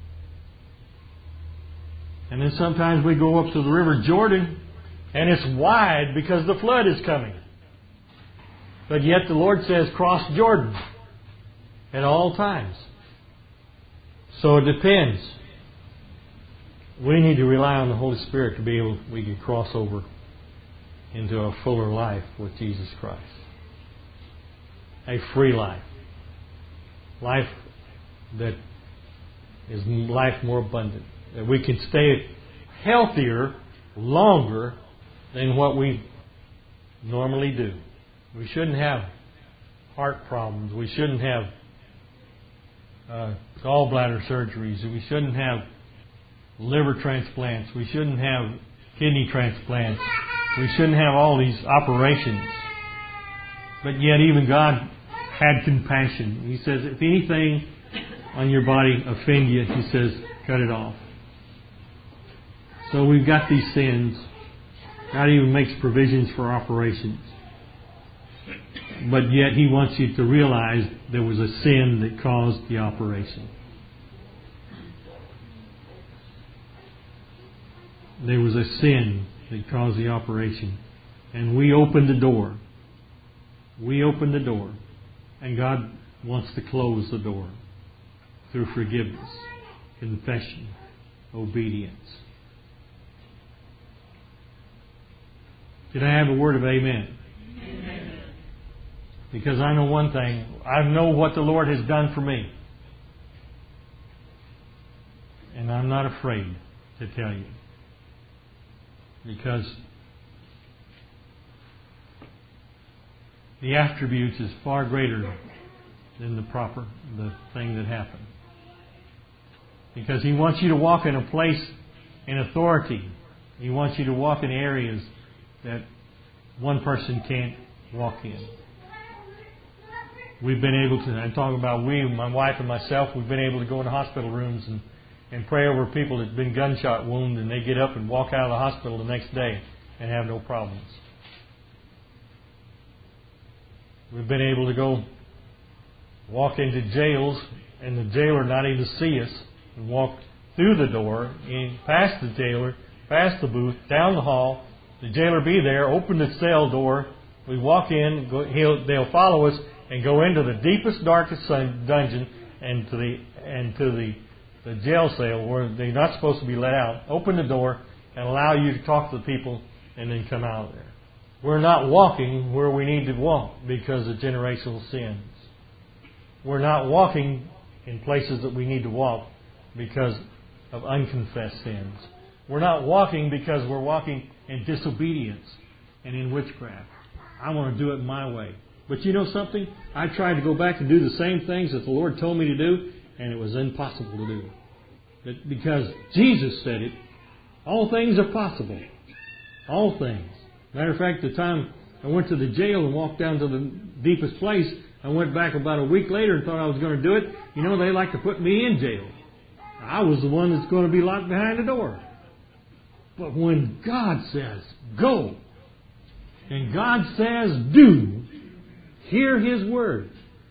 And then sometimes we go up to the River Jordan and it's wide because the flood is coming. But yet the Lord says cross Jordan at all times. So it depends. We need to rely on the Holy Spirit to be able, we can cross over into a fuller life with Jesus Christ. A free life. Life that is life more abundant. That we can stay healthier longer than what we normally do. We shouldn't have heart problems. We shouldn't have uh, gallbladder surgeries. We shouldn't have liver transplants. We shouldn't have kidney transplants. We shouldn't have all these operations. But yet even God had compassion. He says, if anything on your body offend you, He says, cut it off. So we've got these sins. God even makes provisions for operations. But yet He wants you to realize there was a sin that caused the operation. There was a sin that caused the operation. And we opened the door. We opened the door. And God wants to close the door through forgiveness, confession, obedience. Did I have a word of amen? Amen. Because I know one thing. I know what the Lord has done for me. And I'm not afraid to tell you. Because the attributes is far greater than the proper, the thing that happened. Because He wants you to walk in a place in authority. He wants you to walk in areas that one person can't walk in. We've been able to, I'm talking about we, my wife and myself, we've been able to go into hospital rooms and, and pray over people that's been gunshot wounded, and they get up and walk out of the hospital the next day and have no problems. We've been able to go walk into jails and the jailer not even see us, and walk through the door, in, past the jailer, past the booth, down the hall, the jailer be there, open the cell door, we walk in, go, he'll, they'll follow us and go into the deepest, darkest dungeon and to the and to the, the jail cell where they're not supposed to be let out, open the door and allow you to talk to the people and then come out of there. We're not walking where we need to walk because of generational sins. We're not walking in places that we need to walk because of unconfessed sins. We're not walking because we're walking in disobedience and in witchcraft. I want to do it my way. But you know something? I tried to go back and do the same things that the Lord told me to do, and it was impossible to do. But because Jesus said it, all things are possible. All things. Matter of fact, the time I went to the jail and walked down to the deepest place, I went back about a week later and thought I was going to do it. You know, they like to put me in jail. I was the one that's going to be locked behind the door. But when God says, go, and God says, do, hear His word.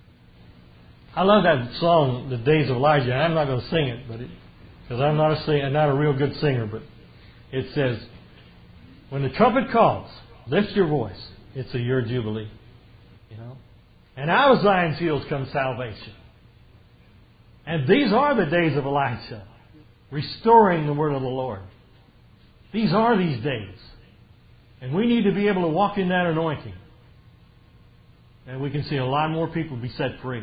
I love that song, The Days of Elijah. I'm not going to sing it, but because I'm not a singer, not a real good singer, but it says, when the trumpet calls, lift your voice. It's a year jubilee. You know? And out of Zion's hills comes salvation. And these are the days of Elisha, restoring the word of the Lord. These are these days. And we need to be able to walk in that anointing. And we can see a lot more people be set free.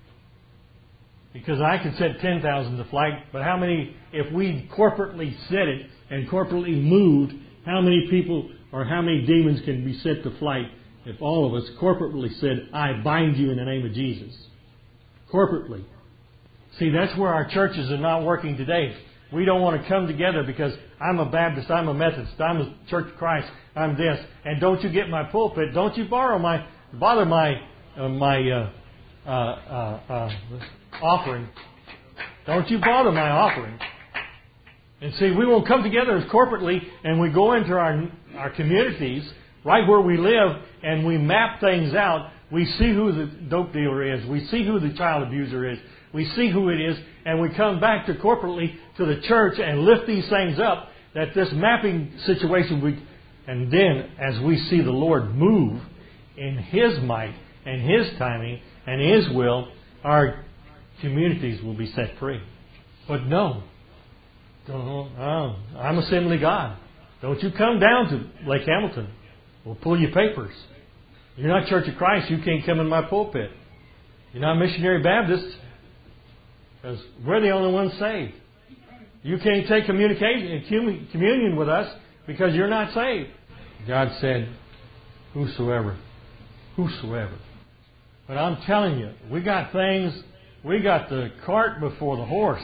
Because I could set ten thousand to flight, but how many, if we corporately set it and corporately moved, how many people or how many demons can be set to flight if all of us corporately said, I bind you in the name of Jesus? Corporately. See, that's where our churches are not working today. We don't want to come together because I'm a Baptist, I'm a Methodist, I'm a Church of Christ, I'm this. And don't you get my pulpit, don't you borrow my, bother my, uh, my uh, uh, uh, uh, offering. Don't you bother my offering. And see, we will come together as corporately and we go into our, our communities, right where we live, and we map things out. We see who the dope dealer is. We see who the child abuser is. We see who it is, and we come back to corporately to the church and lift these things up, that this mapping situation, we, and then as we see the Lord move in His might and His timing and His will, our communities will be set free. But no, oh, I'm Assembly God. Don't you come down to Lake Hamilton. We'll pull your papers. You're not Church of Christ. You can't come in my pulpit. You're not Missionary Baptist. Because we're the only ones saved. You can't take communication, communion with us because you're not saved. God said, whosoever. Whosoever. But I'm telling you, we got things, we got the cart before the horse.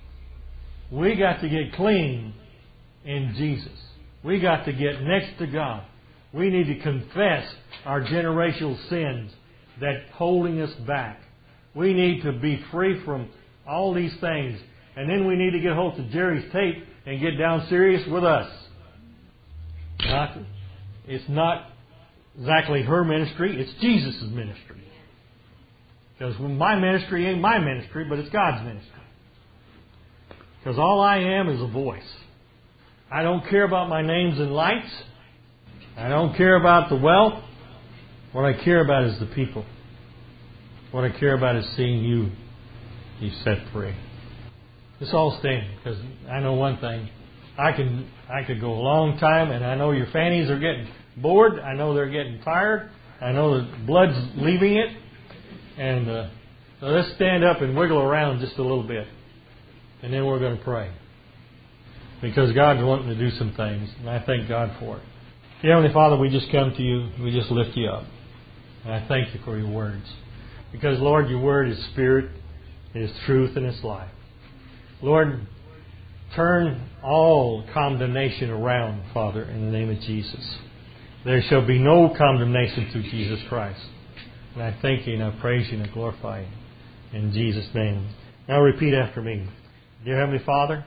We got to get clean in Jesus. We got to get next to God. We need to confess our generational sins that's holding us back. We need to be free from all these things. And then we need to get hold of Jerry's tape and get down serious with us. Not, it's not exactly her ministry. It's Jesus' ministry. Because my ministry ain't my ministry, but it's God's ministry. Because all I am is a voice. I don't care about my names and lights. I don't care about the wealth. What I care about is the people. What I care about is seeing you be set free. Let's all stand, because I know one thing. I can I could go a long time, and I know your fannies are getting bored. I know they're getting tired. I know the blood's leaving it. And uh, so let's stand up and wiggle around just a little bit. And then we're going to pray. Because God's wanting to do some things, and I thank God for it. Dear Heavenly Father, we just come to you. We just lift you up. And I thank you for your words. Because, Lord, your word is spirit, it is truth, and it's life. Lord, turn all condemnation around, Father, in the name of Jesus. There shall be no condemnation through Jesus Christ. And I thank you, and I praise you, and I glorify you. In Jesus' name. Now repeat after me. Dear Heavenly Father,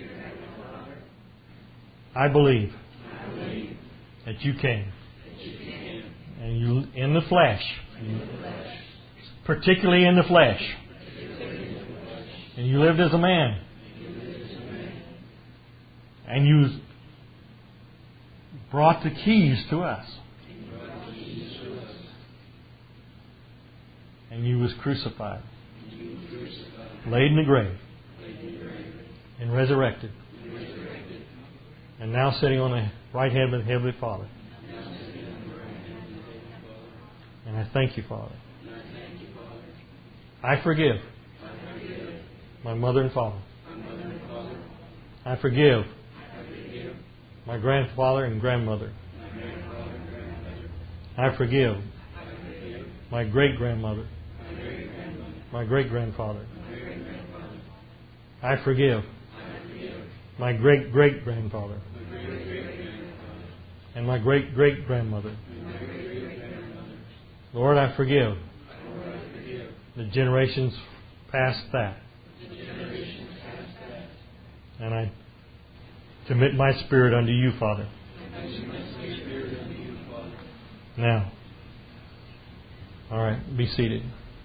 I believe that you came. And you, in the flesh, particularly in the flesh, and you lived as a man, and you brought the keys to us, and you was crucified, laid in the grave, and resurrected, and now sitting on the right hand of the Heavenly Father. And I thank you, Father. I forgive my mother and father. I forgive my grandfather and grandmother. I forgive my great-grandmother, my great-grandfather. I forgive my great-great-grandfather and my great-great-grandmother. Lord, I forgive the generations past that. And I commit my spirit unto you, Father. Now, all right, be seated.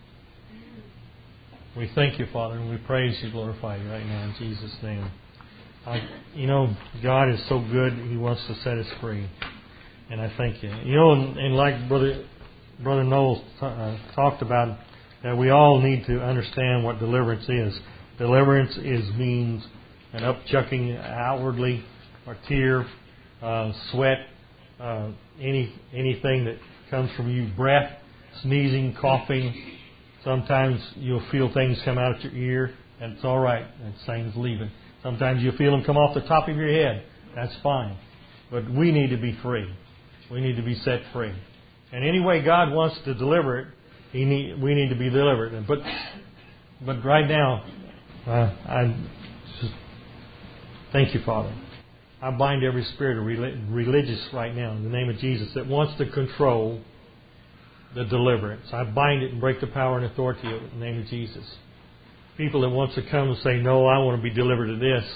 We thank you, Father, and we praise you, glorify you right now in Jesus' name. I, you know, God is so good, He wants to set us free. And I thank you. You know, and, and like Brother Brother Knowles t- uh, talked about, that we all need to understand what deliverance is. Deliverance is means an upchucking outwardly, or tear, uh, sweat, uh, any anything that comes from you, breath, sneezing, coughing. Sometimes you'll feel things come out your ear, and it's all right. That thing's leaving. Sometimes you'll feel them come off the top of your head. That's fine. But we need to be free. We need to be set free. And any way God wants to deliver it, He need, we need to be delivered. But but right now, uh, I just thank you, Father. I bind every spirit of religious right now in the name of Jesus that wants to control the deliverance. I bind it and break the power and authority of it in the name of Jesus. People that wants to come and say, no, I want to be delivered of this.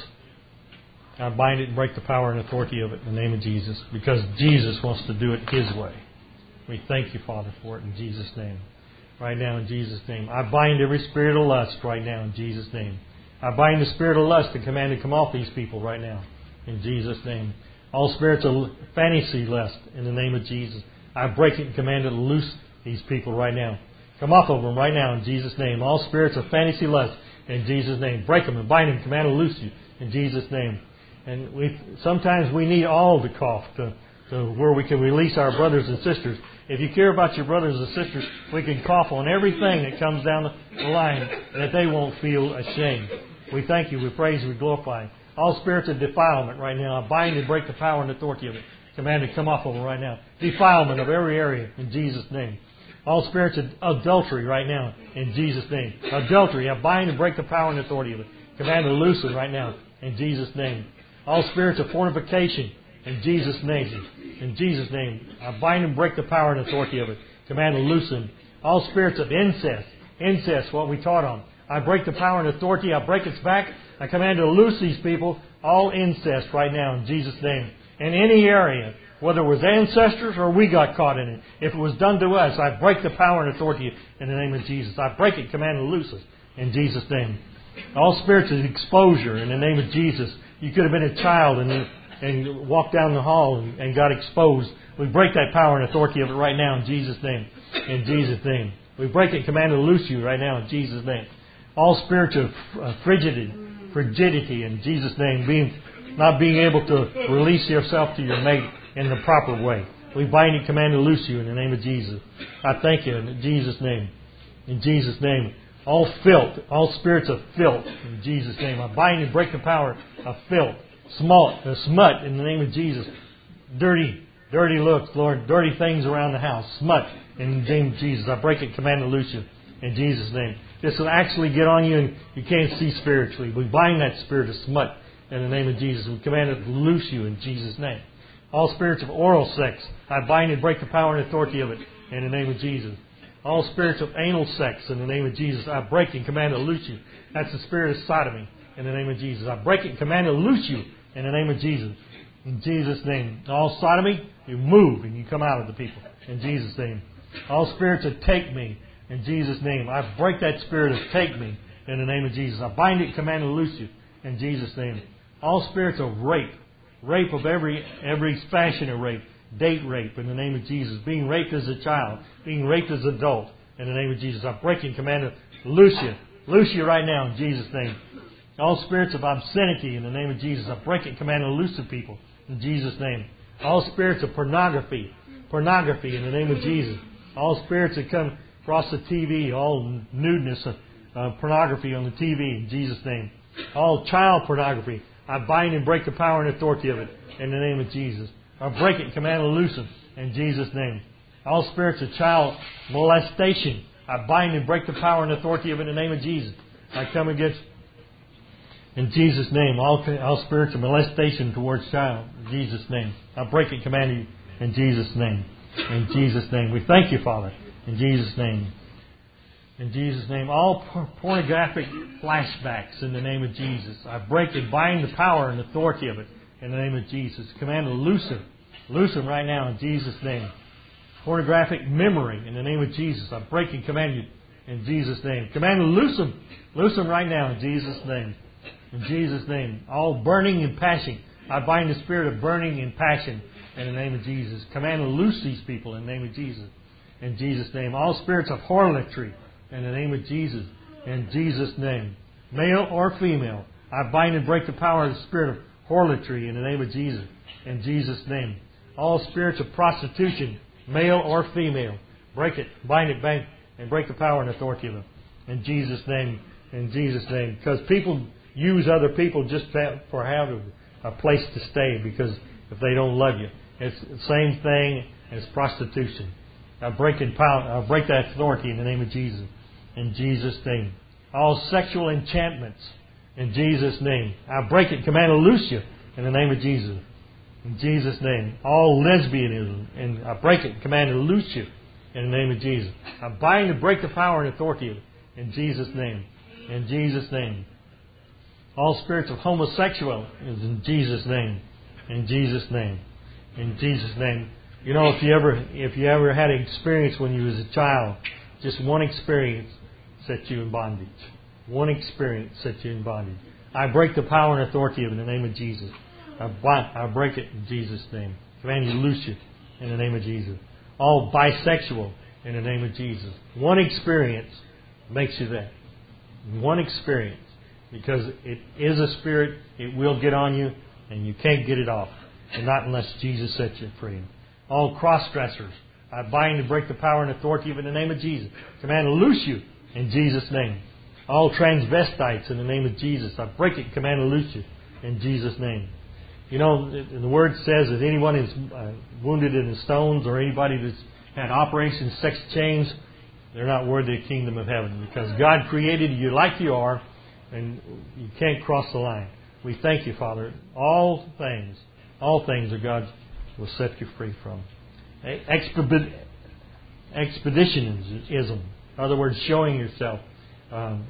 I bind it and break the power and authority of it in the name of Jesus, because Jesus wants to do it His way. We thank you, Father, for it in Jesus' name. Right now in Jesus' name. I bind every spirit of lust right now in Jesus' name. I bind the spirit of lust and command it to come off these people right now in Jesus' name. All spirits of fantasy lust in the name of Jesus. I break it and command it to loose these people right now. Come off of them right now in Jesus' name. All spirits of fantasy lust in Jesus' name. Break them and bind them. Command them to loose you in Jesus' name. And we sometimes we need all the cough to, to where we can release our brothers and sisters. If you care about your brothers and sisters, we can cough on everything that comes down the line that they won't feel ashamed. We thank you, we praise you, we glorify you. All spirits of defilement right now, I bind and break the power and authority of it. Command to come off of them right now. Defilement of every area in Jesus' name. All spirits of adultery right now in Jesus' name. Adultery, I bind and break the power and authority of it. Command to loose it right now in Jesus' name. All spirits of fornication in Jesus' name. In Jesus' name, I bind and break the power and authority of it. Command to loose them. All spirits of incest. Incest, what we taught on. I break the power and authority. I break its back. I command to loose these people. All incest right now in Jesus' name. In any area, whether it was ancestors or we got caught in it. If it was done to us, I break the power and authority in the name of Jesus. I break it, command to loose us in Jesus' name. All spirits of exposure in the name of Jesus. You could have been a child and and walked down the hall and, and got exposed. We break that power and authority of it right now in Jesus' name. In Jesus' name. We break it, command to loose you right now in Jesus' name. All spirits of uh, frigidity, frigidity in Jesus' name, being not being able to release yourself to your mate in the proper way. We bind and command to loose you in the name of Jesus. I thank you in Jesus' name. In Jesus' name. All filth, all spirits of filth in Jesus' name. I bind and break the power of filth. Smut, uh, smut in the name of Jesus. Dirty, dirty looks, Lord. Dirty things around the house. Smut in the name of Jesus. I break it, command to loose you in Jesus' name. This will actually get on you and you can't see spiritually. We bind that spirit of smut in the name of Jesus. We command it to loose you in Jesus' name. All spirits of oral sex, I bind and break the power and authority of it in the name of Jesus. All spirits of anal sex in the name of Jesus, I break and command to loose you. That's the spirit of sodomy. in the name of Jesus. I break it and command to loose you in the name of Jesus. In Jesus' name. All sodomy, you move and you come out of the people. In Jesus' name. All spirits that take me, in Jesus' name. I break that spirit of take me in the name of Jesus. I bind it and command to loose you in Jesus' name. All spirits of rape, rape of every every fashion of rape, date rape in the name of Jesus. Being raped as a child, being raped as an adult in the name of Jesus. I break it and command to loose you. Loose you right now in Jesus' name. All spirits of obscenity in the name of Jesus. I break it and command to loose the people in Jesus' name. All spirits of pornography, pornography in the name of Jesus. All spirits that come across the T V, all nudeness of uh, pornography on the T V in Jesus' name. All child pornography, I bind and break the power and authority of it in the name of Jesus. I break it and command to loose them in Jesus' name. All spirits of child molestation, I bind and break the power and authority of it in the name of Jesus. I come against, in Jesus' name, all, all spirits of molestation towards child, in Jesus' name. I break it and command you in Jesus' name. In Jesus' name. We thank you, Father. In Jesus' name. In Jesus' name. All pornographic flashbacks in the name of Jesus. I break and bind the power and authority of it in the name of Jesus. Command to loose them. Loose them right now in Jesus' name. Pornographic memory in the name of Jesus. I break and command you in Jesus' name. Command to loose them. Loose them right now in Jesus' name. In Jesus' name. All burning and passion. I bind the spirit of burning and passion in the name of Jesus. Command to loose these people in the name of Jesus. In Jesus' name. All spirits of harlotry in the name of Jesus. In Jesus' name. Male or female. I bind and break the power of the spirit of harlotry in the name of Jesus. In Jesus' name. All spirits of prostitution, male or female. Break it, bind it, bang, and break the power and authority of them. In Jesus' name. In Jesus' name. Because people use other people just for having a place to stay because if they don't love you. It's the same thing as prostitution. I break and power, I break that authority in the name of Jesus. In Jesus' name. All sexual enchantments in Jesus' name. I break it, command to loose you in the name of Jesus. In Jesus' name. All lesbianism, and I break it, command to loose you in the name of Jesus. I bind and break the power and authority of it in Jesus' name. In Jesus' name. All spirits of homosexual is in Jesus' name. In Jesus' name. In Jesus' name. You know, if you ever if you ever had an experience when you was a child, just one experience set you in bondage. One experience set you in bondage. I break the power and authority of it in the name of Jesus. I, bind, I break it in Jesus' name. Command you to loose you in the name of Jesus. All bisexual in the name of Jesus. One experience makes you that. One experience. Because it is a spirit, it will get on you, and you can't get it off. And not unless Jesus sets you free. All cross-dressers, I bind and break the power and authority of it in the name of Jesus. Command to loose you in Jesus' name. All transvestites in the name of Jesus, I break it, command to loose you in Jesus' name. You know, the Word says that anyone who's uh, wounded in the stones or anybody that's had Operation Sex Change, they're not worthy of the kingdom of heaven. Because God created you like you are, and you can't cross the line. We thank you, Father. All things, all things are God's will set you free from. Exped- expeditionism. In other words, showing yourself um,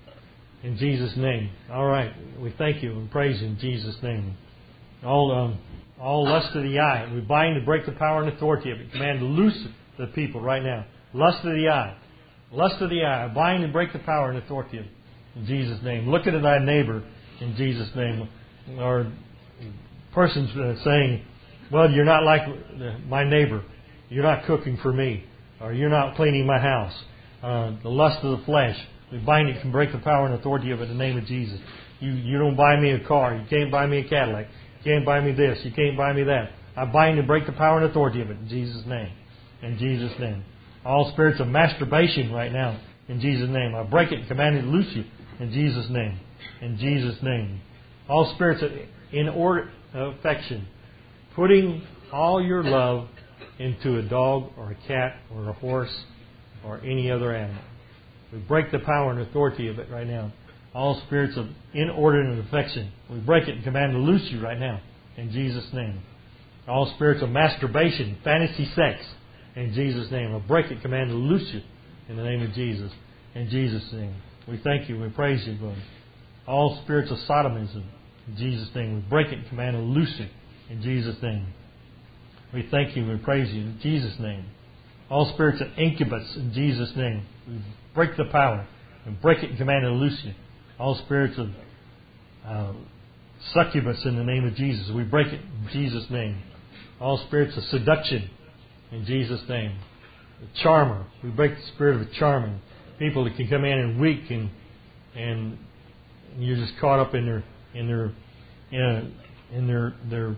in Jesus' name. All right. We thank you and praise you in Jesus' name. All um, all lust of the eye. We bind and break the power and authority of it. Command to loose the people right now. Lust of the eye. Lust of the eye. Bind and break the power and authority of it. In Jesus' name. Look at thy neighbor in Jesus' name. Or persons uh, saying, well, you're not like my neighbor. You're not cooking for me. Or you're not cleaning my house. Uh, the lust of the flesh. We bind it and break the power and authority of it in the name of Jesus. You, you don't buy me a car. You can't buy me a Cadillac. You can't buy me this. You can't buy me that. I bind and break the power and authority of it in Jesus' name. In Jesus' name. All spirits of masturbation right now. In Jesus' name. I break it and command it to loose you. In Jesus' name. In Jesus' name. All spirits of inordinate affection. Putting all your love into a dog or a cat or a horse or any other animal. We break the power and authority of it right now. All spirits of inordinate affection. We break it and command to loose you right now. In Jesus' name. All spirits of masturbation, fantasy sex. In Jesus' name. I break it, command to loose you. In the name of Jesus. In Jesus' name. We thank you. We praise you, Lord. All spirits of sodomism, in Jesus' name. We break it and command and loose it, in Jesus' name. We thank you and we praise you, in Jesus' name. All spirits of incubus, in Jesus' name. We break the power and break it and command and loose you. All spirits of uh, succubus, in the name of Jesus. We break it in Jesus' name. All spirits of seduction, in Jesus' name. The charmer, we break the spirit of charming. People that can come in and weak and and you're just caught up in their in their in, a, in their their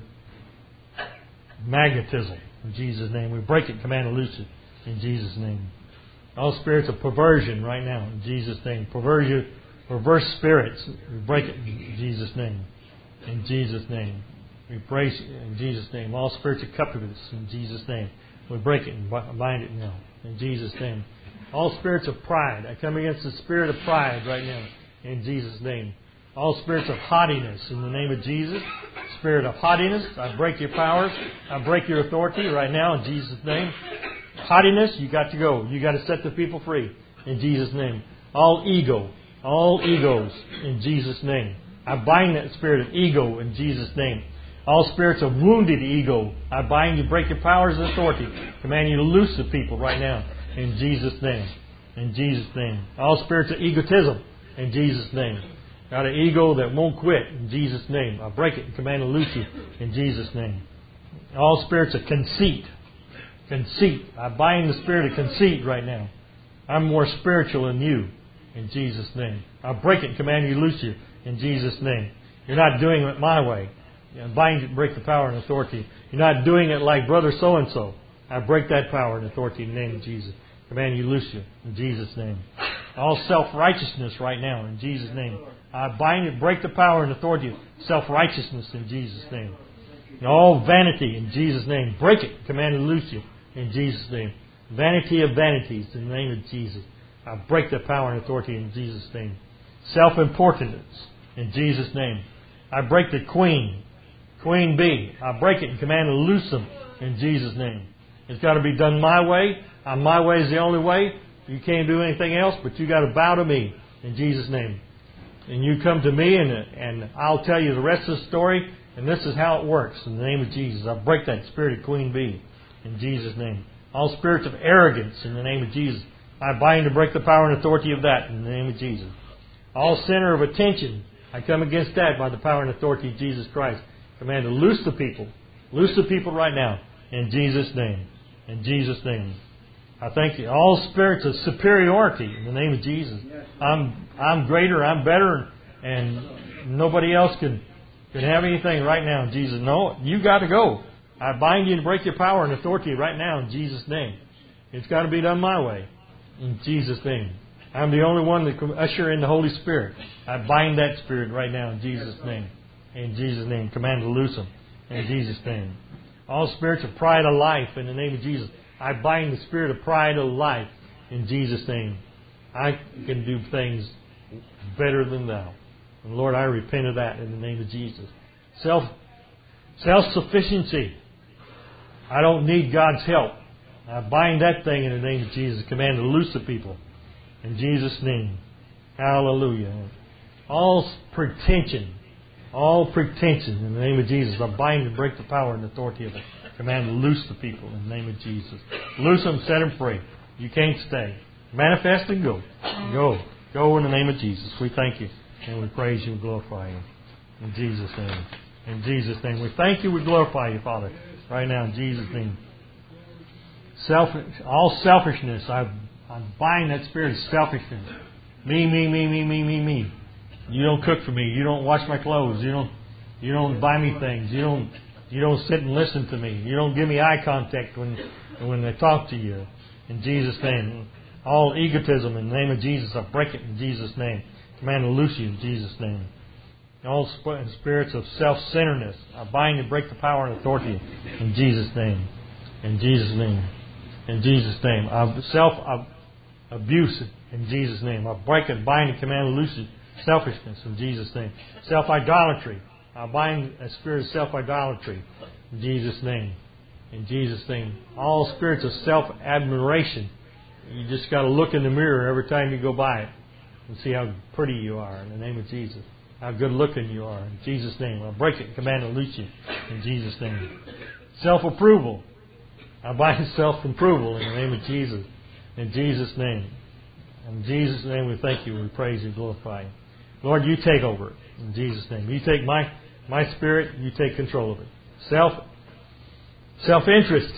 magnetism, in Jesus' name. We break it, command and loose it, in Jesus' name. All spirits of perversion right now, in Jesus' name. Perversion, perverse spirits, we break it in Jesus' name. In Jesus' name. We praise you in Jesus' name. All spirits of covetousness, in Jesus' name. We break it and bind it now, in Jesus' name. All spirits of pride, I come against the spirit of pride right now, in Jesus' name. All spirits of haughtiness, in the name of Jesus. Spirit of haughtiness, I break your powers. I break your authority right now, in Jesus' name. Haughtiness, you got to go. You got to set the people free, in Jesus' name. All ego, all egos, in Jesus' name. I bind that spirit of ego, in Jesus' name. All spirits of wounded ego, I bind you, break your powers and authority. Command you to loose the people right now, in Jesus' name. In Jesus' name. All spirits of egotism, in Jesus' name. Got an ego that won't quit, in Jesus' name. I break it and command to loose you, in Jesus' name. All spirits of conceit. Conceit. I bind the spirit of conceit right now. I'm more spiritual than you, in Jesus' name. I break it and command you to loose you, in Jesus' name. You're not doing it my way. I bind it and break the power and authority. You're not doing it like brother so-and-so. I break that power and authority in the name of Jesus. Command you loose you, in Jesus' name. All self-righteousness right now, in Jesus' name. I bind it, break the power and authority of self-righteousness, in Jesus' name. And all vanity, in Jesus' name. Break it, command and loose you, in Jesus' name. Vanity of vanities, in the name of Jesus. I break the power and authority in Jesus' name. Self-importance, in Jesus' name. I break the queen, Queen bee. I break it and command and loose them, in Jesus' name. It's got to be done my way. Uh, my way is the only way. You can't do anything else, but you got to bow to me, in Jesus' name. And you come to me, and and I'll tell you the rest of the story, and this is how it works, in the name of Jesus. I break that spirit of queen bee, in Jesus' name. All spirits of arrogance, in the name of Jesus. I bind and break the power and authority of that, in the name of Jesus. All center of attention, I come against that by the power and authority of Jesus Christ. Command to loose the people. Loose the people right now, in Jesus' name. In Jesus' name. I thank you. All spirits of superiority, in the name of Jesus. I'm I'm greater, I'm better, and nobody else can, can have anything right now, in Jesus. No, you got to go. I bind you and break your power and authority right now, in Jesus' name. It's got to be done my way, in Jesus' name. I'm the only one that can usher in the Holy Spirit. I bind that spirit right now, in Jesus' name. In Jesus' name. Command to loose them, in Jesus' name. All spirits of pride of life, in the name of Jesus. I bind the spirit of pride of life, in Jesus' name. I can do things better than thou. And Lord, I repent of that in the name of Jesus. Self, self-sufficiency. I don't need God's help. I bind that thing in the name of Jesus. Command to loose the people, in Jesus' name. Hallelujah. All pretension. All pretension, in the name of Jesus. I bind and break the power and authority of it. Command to loose the people, in the name of Jesus. Loose them, set them free. You can't stay. Manifest and go. Go. Go in the name of Jesus. We thank you, and we praise you and glorify you. In Jesus' name. In Jesus' name. We thank you, we glorify you, Father. Right now, in Jesus' name. Self, all selfishness, I, I bind that spirit of selfishness. Me, me, me, me, me, me, me. You don't cook for me. You don't wash my clothes. You don't, you don't buy me things. You don't, you don't sit and listen to me. You don't give me eye contact when, when I talk to you. In Jesus' name. All egotism, in the name of Jesus, I break it in Jesus' name. Command to loose you in Jesus' name. All spirits of self-centeredness, I bind and break the power and authority in Jesus' name. In Jesus' name. In Jesus' name. Self-abuse in Jesus' name. I break and bind and command to loose you. Selfishness in Jesus' name. Self-idolatry. I bind a spirit of self-idolatry in Jesus' name. In Jesus' name. All spirits of self-admiration. You just got to look in the mirror every time you go by it and see how pretty you are in the name of Jesus. how good looking you are. In Jesus' name. I break it and command to loose you. In Jesus' name. Self-approval. I bind self-approval in the name of Jesus. In Jesus' name. In Jesus' name we thank you, we praise you, glorify you. Lord, you take over it. In Jesus' name. You take my, my spirit, you take control of it. Self, self-interest.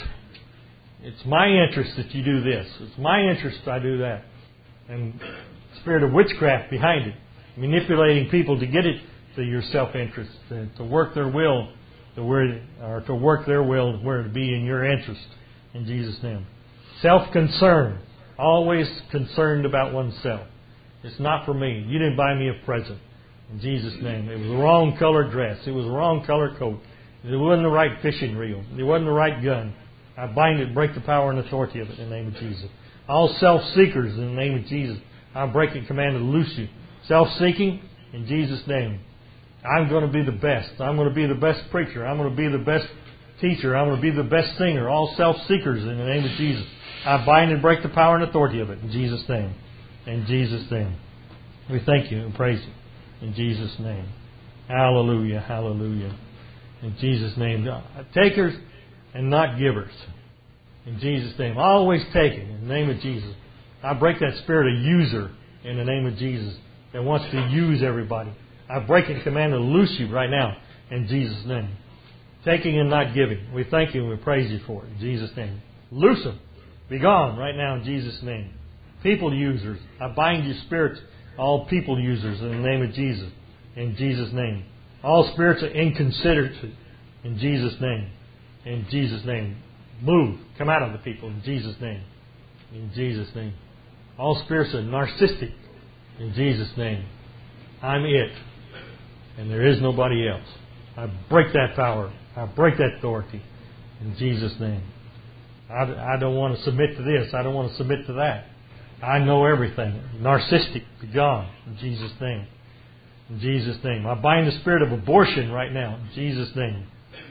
It's my interest that you do this. It's my interest I do that. And spirit of witchcraft behind it. Manipulating people to get it to your self-interest. To, to work their will, to where, or to work their will where to be in your interest. In Jesus' name. Self-concern. Always concerned about oneself. It's not for me. You didn't buy me a present. In Jesus' name. It was the wrong color dress. It was the wrong color coat. It wasn't the right fishing reel. It wasn't the right gun. I bind it, break the power and authority of it in the name of Jesus. All self-seekers in the name of Jesus. I break and command to loose you. Self-seeking in Jesus' name. I'm going to be the best. I'm going to be the best preacher. I'm going to be the best teacher. I'm going to be the best singer. All self-seekers in the name of Jesus. I bind and break the power and authority of it in Jesus' name. In Jesus' name. We thank you and praise you. In Jesus' name. Hallelujah. Hallelujah. In Jesus' name. Takers and not givers. In Jesus' name. Always taking in the name of Jesus. I break that spirit of user in the name of Jesus that wants to use everybody. I break and command to loose you right now in Jesus' name. Taking and not giving. We thank you and we praise you for it in Jesus' name. Loose them. Be gone right now in Jesus' name. People users. I bind you spirits, all people users in the name of Jesus. In Jesus' name. All spirits of inconsiderate in Jesus' name. In Jesus' name. Move. Come out of the people in Jesus' name. In Jesus' name. All spirits of narcissistic in Jesus' name. I'm it. And there is nobody else. I break that power. I break that authority. In Jesus' name. I, I don't want to submit to this. I don't want to submit to that. I know everything. Narcissistic, be gone. In Jesus' name. In Jesus' name. I bind the spirit of abortion right now. In Jesus' name.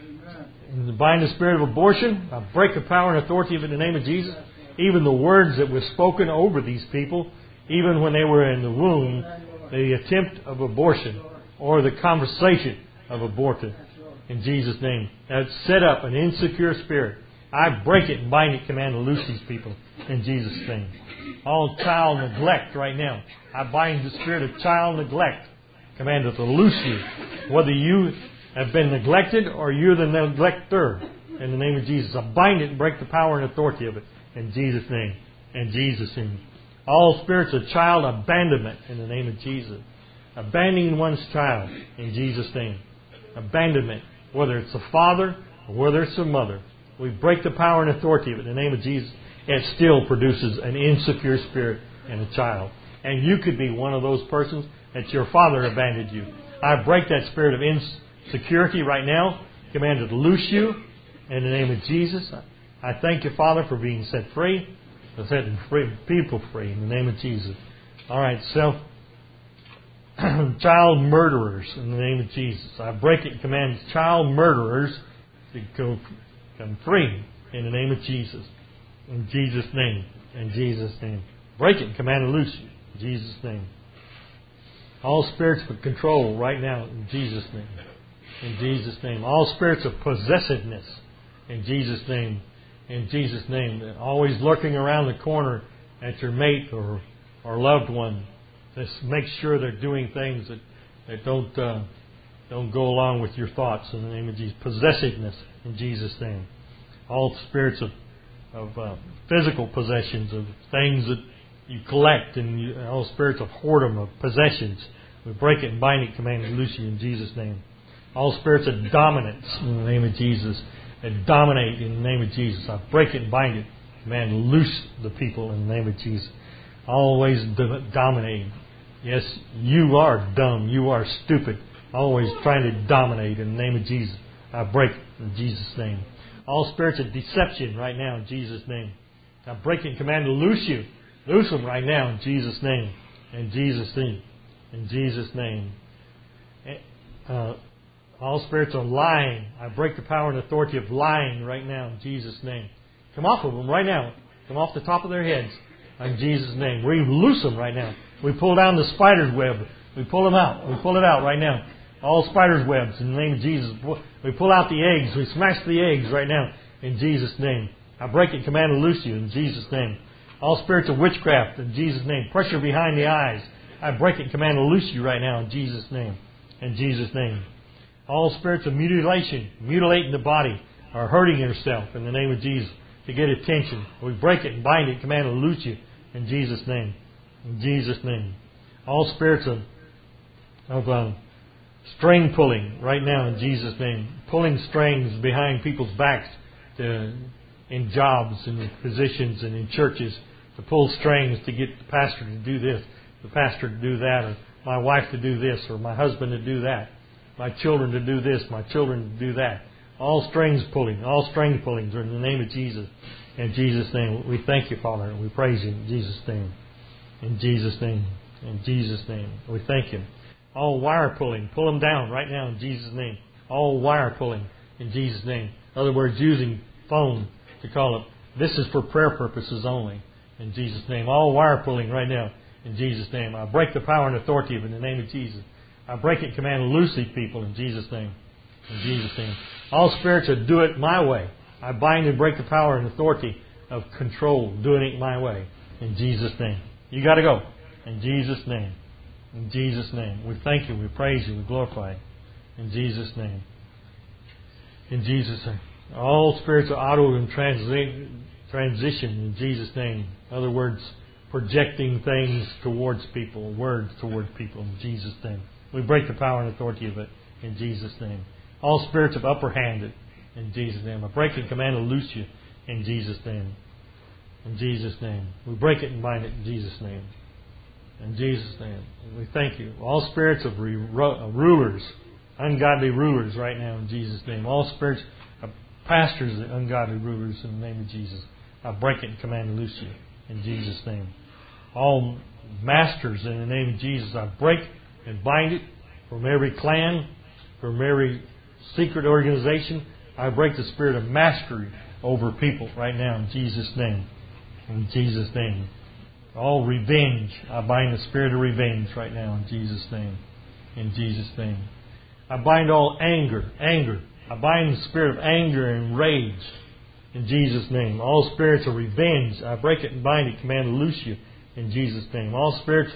And I bind the spirit of abortion. I break the power and authority of it in the name of Jesus. Even the words that were spoken over these people, even when they were in the womb, the attempt of abortion or the conversation of abortion. In Jesus' name. That set up an insecure spirit. I break it and bind it, command to loose these people in Jesus' name. All child neglect right now. I bind the spirit of child neglect. Command it to loose you. Whether you have been neglected or you're the neglector. In the name of Jesus. I bind it and break the power and authority of it. In Jesus' name. In Jesus' name. All spirits of child abandonment. In the name of Jesus. Abandoning one's child. In Jesus' name. Abandonment. Whether it's a father or whether it's a mother. We break the power and authority of it in the name of Jesus. It still produces an insecure spirit in a child. And you could be one of those persons that your father abandoned you. I break that spirit of insecurity right now. Command it to loose you in the name of Jesus. I thank you, Father, for being set free. For setting free, people free in the name of Jesus. All right, self child murderers in the name of Jesus. I break it and command child murderers to go come free in the name of Jesus. In Jesus' name. In Jesus' name. Break it and command to loose you. In Jesus' name. All spirits of control right now in Jesus' name. In Jesus' name. All spirits of possessiveness in Jesus' name. In Jesus' name. Always lurking around the corner at your mate or, or loved one. Just make sure they're doing things that, that don't uh, don't go along with your thoughts in the name of Jesus. Possessiveness in Jesus' name. All spirits of, of uh, physical possessions, of things that you collect, and you, all spirits of whoredom, of possessions. We break it and bind it, command and loose you in Jesus' name. All spirits of dominance in the name of Jesus. That dominate in the name of Jesus. I break it and bind it, command and loose the people in the name of Jesus. Always do- dominating. Yes, you are dumb. You are stupid. Always trying to dominate in the name of Jesus. I break it in Jesus' name. All spirits of deception right now in Jesus' name. I break it and command to loose you. Loose them right now in Jesus' name. In Jesus' name. In Jesus' name. Uh, all spirits of lying. I break the power and authority of lying right now in Jesus' name. Come off of them right now. Come off the top of their heads in Jesus' name. We loose them right now. We pull down the spider's web. We pull them out. We pull it out right now. All spider's webs in the name of Jesus. We pull out the eggs. We smash the eggs right now in Jesus' name. I break it, command and loose you in Jesus' name. All spirits of witchcraft in Jesus' name. Pressure behind the eyes. I break it, command and loose you right now in Jesus' name. In Jesus' name. All spirits of mutilation, mutilating the body, or hurting yourself in the name of Jesus to get attention. We break it and bind it, command and loose you in Jesus' name. In Jesus' name. All spirits of, of um, string pulling right now in Jesus' name. Pulling strings behind people's backs to, in jobs and in positions and in churches to pull strings to get the pastor to do this, the pastor to do that, or my wife to do this, or my husband to do that, my children to do this, my children to do that. All strings pulling, all string pullings are in the name of Jesus. In Jesus' name, we thank you, Father, and we praise you in Jesus' name. In Jesus' name. In Jesus' name. We thank you. All wire pulling, pull them down right now in Jesus' name. All wire pulling in Jesus' name. In other words, using phone to call it. This is for prayer purposes only. In Jesus' name. All wire pulling right now in Jesus' name. I break the power and authority of it in the name of Jesus. I break it, command, and loose these people in Jesus' name. In Jesus' name. All spirits that do it my way. I bind and break the power and authority of control, doing it my way. In Jesus' name. You got to go. In Jesus' name. In Jesus' name. We thank you. We praise you. We glorify you. In Jesus' name. In Jesus' name. All spirits of auto and transi- transition in Jesus' name. In other words, projecting things towards people, words towards people in Jesus' name. We break the power and authority of it in Jesus' name. All spirits of upper handed in Jesus' name. I break and command and loose you in Jesus' name. In Jesus' name. We break it and bind it in Jesus' name. In Jesus' name. We thank you. All spirits of re- ru- rulers, ungodly rulers right now in Jesus' name. All spirits of pastors, ungodly rulers in the name of Jesus. I break it and command and loose you in Jesus' name. All masters in the name of Jesus, I break and bind it from every clan, from every secret organization. I break the spirit of mastery over people right now in Jesus' name. In Jesus' name. All revenge. I bind the spirit of revenge right now in Jesus' name. In Jesus' name. I bind all anger. Anger. I bind the spirit of anger and rage in Jesus' name. All spirits of revenge. I break it and bind it. Command to loose you in Jesus' name. All spirits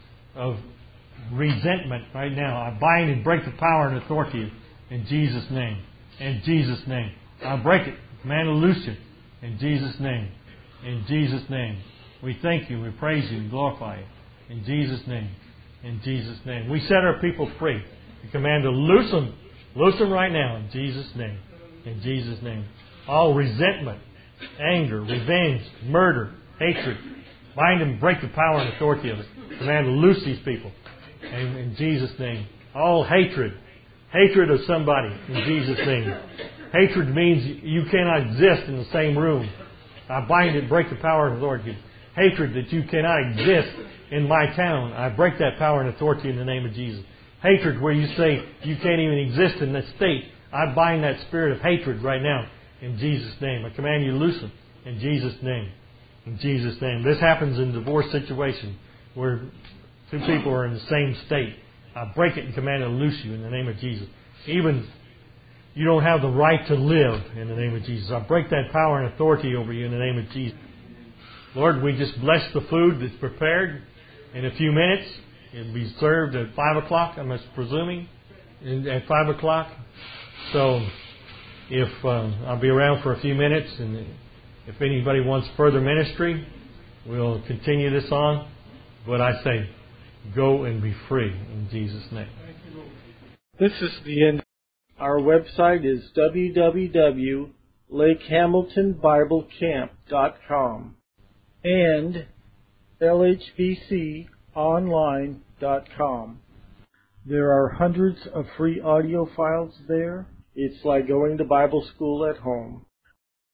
of resentment right now. I bind and break the power and authority in Jesus' name. In Jesus' name. I break it. Command to loose you in Jesus' name. In Jesus' name. We thank you, we praise you, we glorify you. In Jesus' name. In Jesus' name. We set our people free. We command to loose them. Loose them right now in Jesus' name. In Jesus' name. All resentment, anger, revenge, murder, hatred. Bind and break the power and authority of it. Command to loose these people. And in Jesus' name. All hatred. Hatred of somebody in Jesus' name. Hatred means you cannot exist in the same room. I bind and break the power and authority. Hatred that you cannot exist in my town. I break that power and authority in the name of Jesus. Hatred where you say you can't even exist in this state. I bind that spirit of hatred right now in Jesus' name. I command you to loose them in Jesus' name. In Jesus' name. This happens in divorce situations where two people are in the same state. I break it and command it to loose you in the name of Jesus. Even you don't have the right to live in the name of Jesus. I break that power and authority over you in the name of Jesus. Lord, we just bless the food that's prepared in a few minutes. It'll be served at five o'clock, I'm presuming, at five o'clock. So if uh, I'll be around for a few minutes, and if anybody wants further ministry, we'll continue this on. But I say, go and be free in Jesus' name. This is the end. Our website is w w w dot lake hamilton bible camp dot com and l h b c online dot com. There are hundreds of free audio files there. It's like going to Bible school at home.